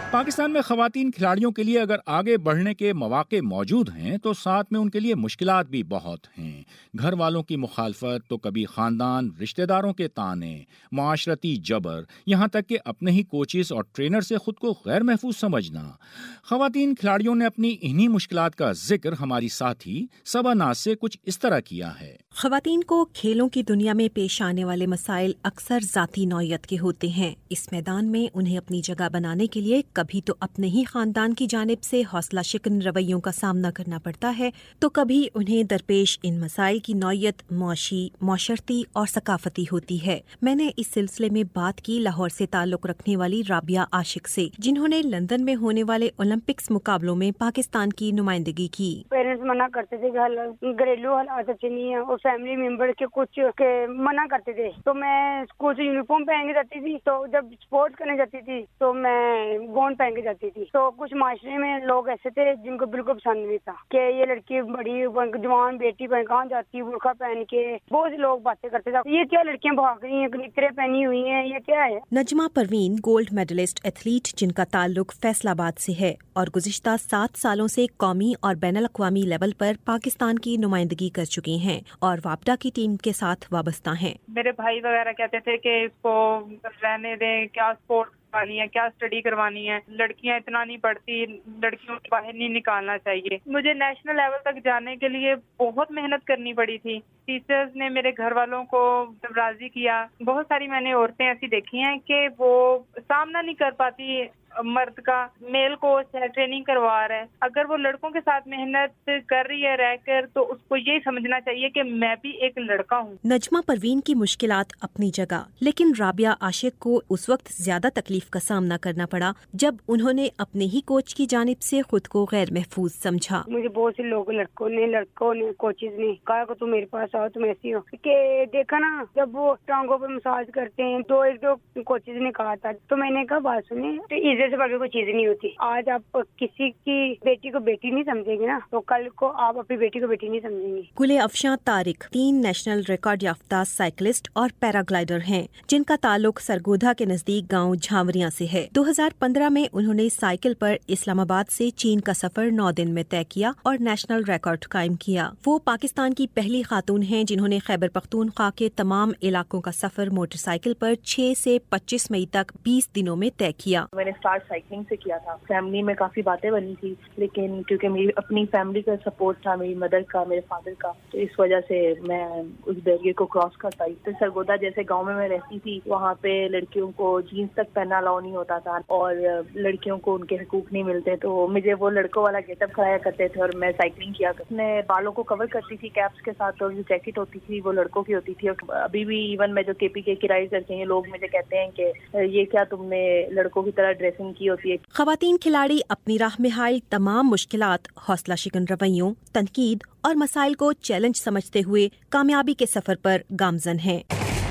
پاکستان میں خواتین کھلاڑیوں کے لیے اگر آگے بڑھنے کے مواقع موجود ہیں تو ساتھ میں ان کے لیے مشکلات بھی بہت ہیں. گھر والوں کی مخالفت تو کبھی خاندان، رشتہ داروں کے طعنے، معاشرتی جبر، یہاں تک کہ اپنے ہی کوچز اور ٹرینر سے خود کو غیر محفوظ سمجھنا. خواتین کھلاڑیوں نے اپنی انہی مشکلات کا ذکر ہماری ساتھی صبا ناز سے کچھ اس طرح کیا ہے. خواتین کو کھیلوں کی دنیا میں پیش آنے والے مسائل اکثر ذاتی نوعیت کے ہوتے ہیں. اس میدان میں انہیں اپنی جگہ بنانے کے لیے کبھی تو اپنے ہی خاندان کی جانب سے حوصلہ شکن رویوں کا سامنا کرنا پڑتا ہے تو کبھی انہیں درپیش ان مسائل کی نوعیت معاشی، معاشرتی اور ثقافتی ہوتی ہے. میں نے اس سلسلے میں بات کی لاہور سے تعلق رکھنے والی رابعہ عاشق سے، جنہوں نے لندن میں ہونے والے اولمپکس مقابلوں میں پاکستان کی نمائندگی کی. پیرنٹس منع کرتے تھے کہ گھریلو حالات اچھے نہیں ہیں اور فیملی ممبر کے کچھ منع کرتے تھے، تو میں اسکول سے یونیفارم پہن کے جاتی تھی، تو جب اسپورٹس کرنے جاتی تھی تو میں گون پہن کے جاتی تھی. تو کچھ معاشرے میں لوگ ایسے تھے جن کو بالکل پسند نہیں تھا کہ یہ لڑکی بڑی جوان بیٹی بہن کہاں جاتی، برقع پہن کے. بہت سے لوگ باتیں کرتے تھے یہ کیا لڑکیاں بھاگ رہی ہیں، نکریں پہنی ہوئی ہیں، یہ کیا ہے. Najma Parveen gold medallist athlete جن کا تعلق فیصل آباد سے ہے اور گزشتہ 7 سالوں سے قومی اور بین الاقوامی لیول پر پاکستان کی نمائندگی کر چکی ہیں اور وابڈا کی ٹیم کے ساتھ وابستہ ہیں. میرے بھائی وغیرہ کہتے تھے کہ اس کو رہنے دیں، کیا اسپورٹ کرانی ہے، کیا اسٹڈی کروانی ہے، لڑکیاں اتنا نہیں پڑھتی، لڑکیوں کو باہر نہیں نکالنا چاہیے. مجھے نیشنل لیول تک جانے کے لیے بہت محنت کرنی پڑی تھی. ٹیچرز نے میرے گھر والوں کو راضی کیا. بہت ساری میں نے عورتیں ایسی دیکھی ہیں کہ وہ سامنا نہیں کر پاتی مرد کا. میل کوچ ہے، ٹریننگ کروا رہا ہے، اگر وہ لڑکوں کے ساتھ محنت کر رہی ہے رہ کر تو اس کو یہی سمجھنا چاہیے کہ میں بھی ایک لڑکا ہوں. نجمہ پروین کی مشکلات اپنی جگہ، لیکن رابعہ عاشق کو اس وقت زیادہ تکلیف کا سامنا کرنا پڑا جب انہوں نے اپنے ہی کوچ کی جانب سے خود کو غیر محفوظ سمجھا. مجھے بہت سے لوگ لڑکوں نے کوچز نے کہا کہ تم میرے پاس آؤ، تم ایسی ہو. کہ دیکھا نا جب وہ ٹانگوں پہ مساج کرتے ہیں تو ایک دو کوچز نے کہا تھا، تو میں نے کہا بات سنیں، سے بڑھ کے کوئی چیز نہیں ہوتی. آج آپ کسی کی بیٹی کو بیٹی نہیں سمجھیں گے نا تو کل کو آپ اپنی بیٹی کو بیٹی نہیں سمجھیں گے. گل افشاں طارق 3 نیشنل ریکارڈ یافتہ سائیکلسٹ اور پیراگلائڈر ہیں جن کا تعلق سرگودھا کے نزدیک گاؤں جھاوریاں سے ہے. 2015 میں انہوں نے سائیکل پر اسلام آباد سے چین کا سفر 9 دن میں طے کیا اور نیشنل ریکارڈ قائم کیا. وہ پاکستان کی پہلی خاتون ہیں جنہوں نے خیبر پختونخوا کے تمام علاقوں کا سفر موٹر سائیکل پر 6 سے 25 مئی تک 20 دنوں میں طے کیا. میں نے سائیکلنگ سے کیا تھا. فیملی میں کافی باتیں بنی تھی لیکن کیونکہ میری اپنی فیملی کا سپورٹ تھا، میری مدر کا، میرے فادر کا، تو اس وجہ سے میں اس بیریئر کو کراس کر پائی. تو سرگودا جیسے گاؤں میں رہتی تھی وہاں پہ لڑکیوں کو جینس تک پہننا الاؤ نہیں ہوتا تھا اور لڑکیوں کو ان کے حقوق نہیں ملتے، تو مجھے وہ لڑکوں والا گیٹ اپ کرایا کرتے تھے اور میں سائیکلنگ کیا کرتی. میں بالوں کو کور کرتی تھی کیپس کے ساتھ اور جو جیکٹ ہوتی تھی وہ لڑکوں کی ہوتی تھی. اور ابھی بھی ایون میں جو KP کے کرائز کرتے ہیں لوگ مجھے کہتے ہیں کہ یہ کیا تم نے لڑکوں کی طرح ڈریسنگ کی ہوتی ہے. خواتین کھلاڑی اپنی راہ میں حائل تمام مشکلات، حوصلہ شکن رویوں، تنقید اور مسائل کو چیلنج سمجھتے ہوئے کامیابی کے سفر پر گامزن ہیں.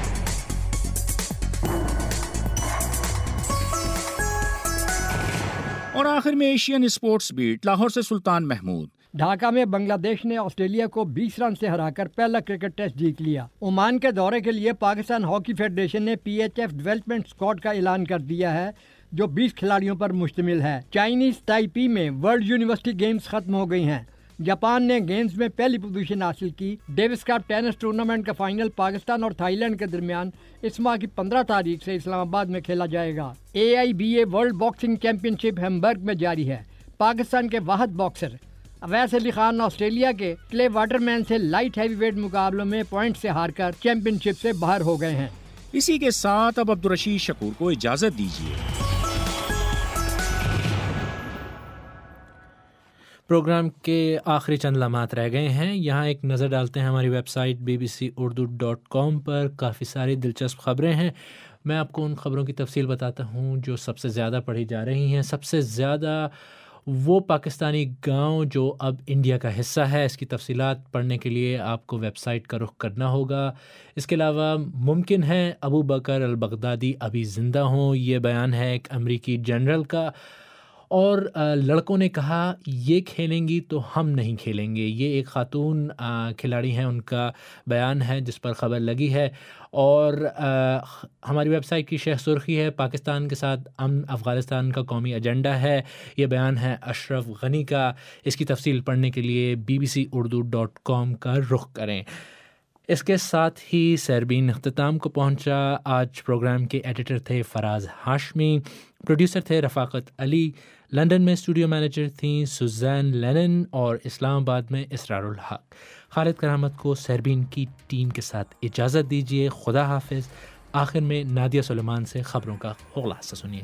اور آخر میں ایشین اسپورٹس بیٹ لاہور سے سلطان محمود. ڈھاکہ میں بنگلہ دیش نے آسٹریلیا کو 20 رن سے ہرا کر پہلا کرکٹ ٹیسٹ جیت لیا. عمان کے دورے کے لیے پاکستان ہاکی فیڈریشن نے PHF ڈیولپمنٹ اسکواڈ کا اعلان کر دیا ہے جو 20 کھلاڑیوں پر مشتمل ہے. چائنیز تائپی میں ورلڈ یونیورسٹی گیمز ختم ہو گئی ہیں. جاپان نے گیمز میں پہلی پوزیشن حاصل کی. ڈیوس کپ ٹینس ٹورنامنٹ کا فائنل پاکستان اور تھائی لینڈ کے درمیان اس ماہ کی 15 تاریخ سے اسلام آباد میں کھیلا جائے گا. AIBA world boxing championship Hamburg میں جاری ہے. پاکستان کے واحد باکسر اویس علی خان آسٹریلیا کے کلے واٹر مین سے لائٹ ہیوی ویٹ مقابلوں میں پوائنٹ سے ہار کر چیمپئن شپ سے باہر ہو گئے ہیں. اسی کے ساتھ اب عبدالرشید شکور کو اجازت دیجیے. پروگرام کے آخری چند لمحات رہ گئے ہیں. یہاں ایک نظر ڈالتے ہیں ہماری ویب سائٹ bbcurdu.com پر. کافی ساری دلچسپ خبریں ہیں. میں آپ کو ان خبروں کی تفصیل بتاتا ہوں جو سب سے زیادہ پڑھی جا رہی ہیں. سب سے زیادہ وہ پاکستانی گاؤں جو اب انڈیا کا حصہ ہے. اس کی تفصیلات پڑھنے کے لیے آپ کو ویب سائٹ کا رخ کرنا ہوگا. اس کے علاوہ ممکن ہے ابو بکر البغدادی ابھی زندہ ہوں، یہ بیان ہے ایک امریکی جنرل کا. اور لڑکوں نے کہا یہ کھیلیں گی تو ہم نہیں کھیلیں گے. یہ ایک خاتون کھلاڑی ہیں, ان کا بیان ہے جس پر خبر لگی ہے. اور ہماری ویب سائٹ کی شیخ سرخی ہے, پاکستان کے ساتھ امن افغانستان کا قومی ایجنڈا ہے. یہ بیان ہے اشرف غنی کا. اس کی تفصیل پڑھنے کے لیے bbcurdu.com کا رخ کریں. اس کے ساتھ ہی سیربین اختتام کو پہنچا. آج پروگرام کے ایڈیٹر تھے فراز ہاشمی, پروڈیوسر تھے رفاقت علی, لندن میں اسٹوڈیو مینیجر تھیں سوزین لینن, اور اسلام آباد میں اسرار الحق. خالد کرامت کو سیربین کی ٹیم کے ساتھ اجازت دیجیے. خدا حافظ. آخر میں نادیہ سلیمان سے خبروں کا خلاصہ سنیے.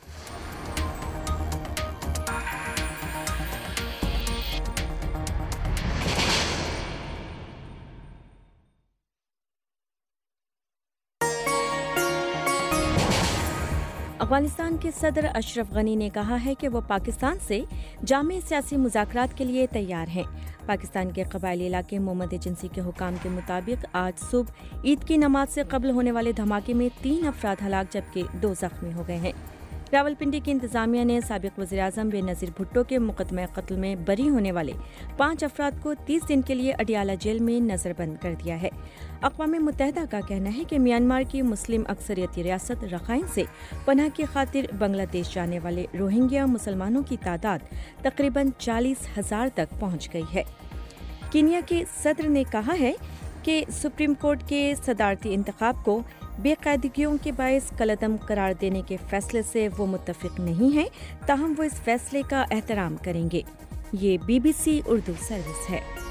افغانستان کے صدر اشرف غنی نے کہا ہے کہ وہ پاکستان سے جامع سیاسی مذاکرات کے لیے تیار ہیں. پاکستان کے قبائلی علاقے محمد ایجنسی کے حکام کے مطابق آج صبح عید کی نماز سے قبل ہونے والے دھماکے میں 3 افراد ہلاک جبکہ 2 زخمی ہو گئے ہیں. راولپنڈی کی انتظامیہ نے سابق وزیراعظم بے نظیر بھٹو کے مقدمہ قتل میں بری ہونے والے 5 افراد کو 30 دن کے لیے اڈیالہ جیل میں نظر بند کر دیا ہے. اقوام متحدہ کا کہنا ہے کہ میانمار کی مسلم اکثریتی ریاست رخائن سے پناہ کی خاطر بنگلہ دیش جانے والے روہنگیا مسلمانوں کی تعداد تقریباً 40,000 تک پہنچ گئی ہے. کینیا کے صدر نے کہا ہے کہ سپریم کورٹ کے صدارتی انتخاب کو بے قاعدگیوں کے باعث کالعدم قرار دینے کے فیصلے سے وہ متفق نہیں ہیں, تاہم وہ اس فیصلے کا احترام کریں گے. یہ BBC اردو سروس ہے.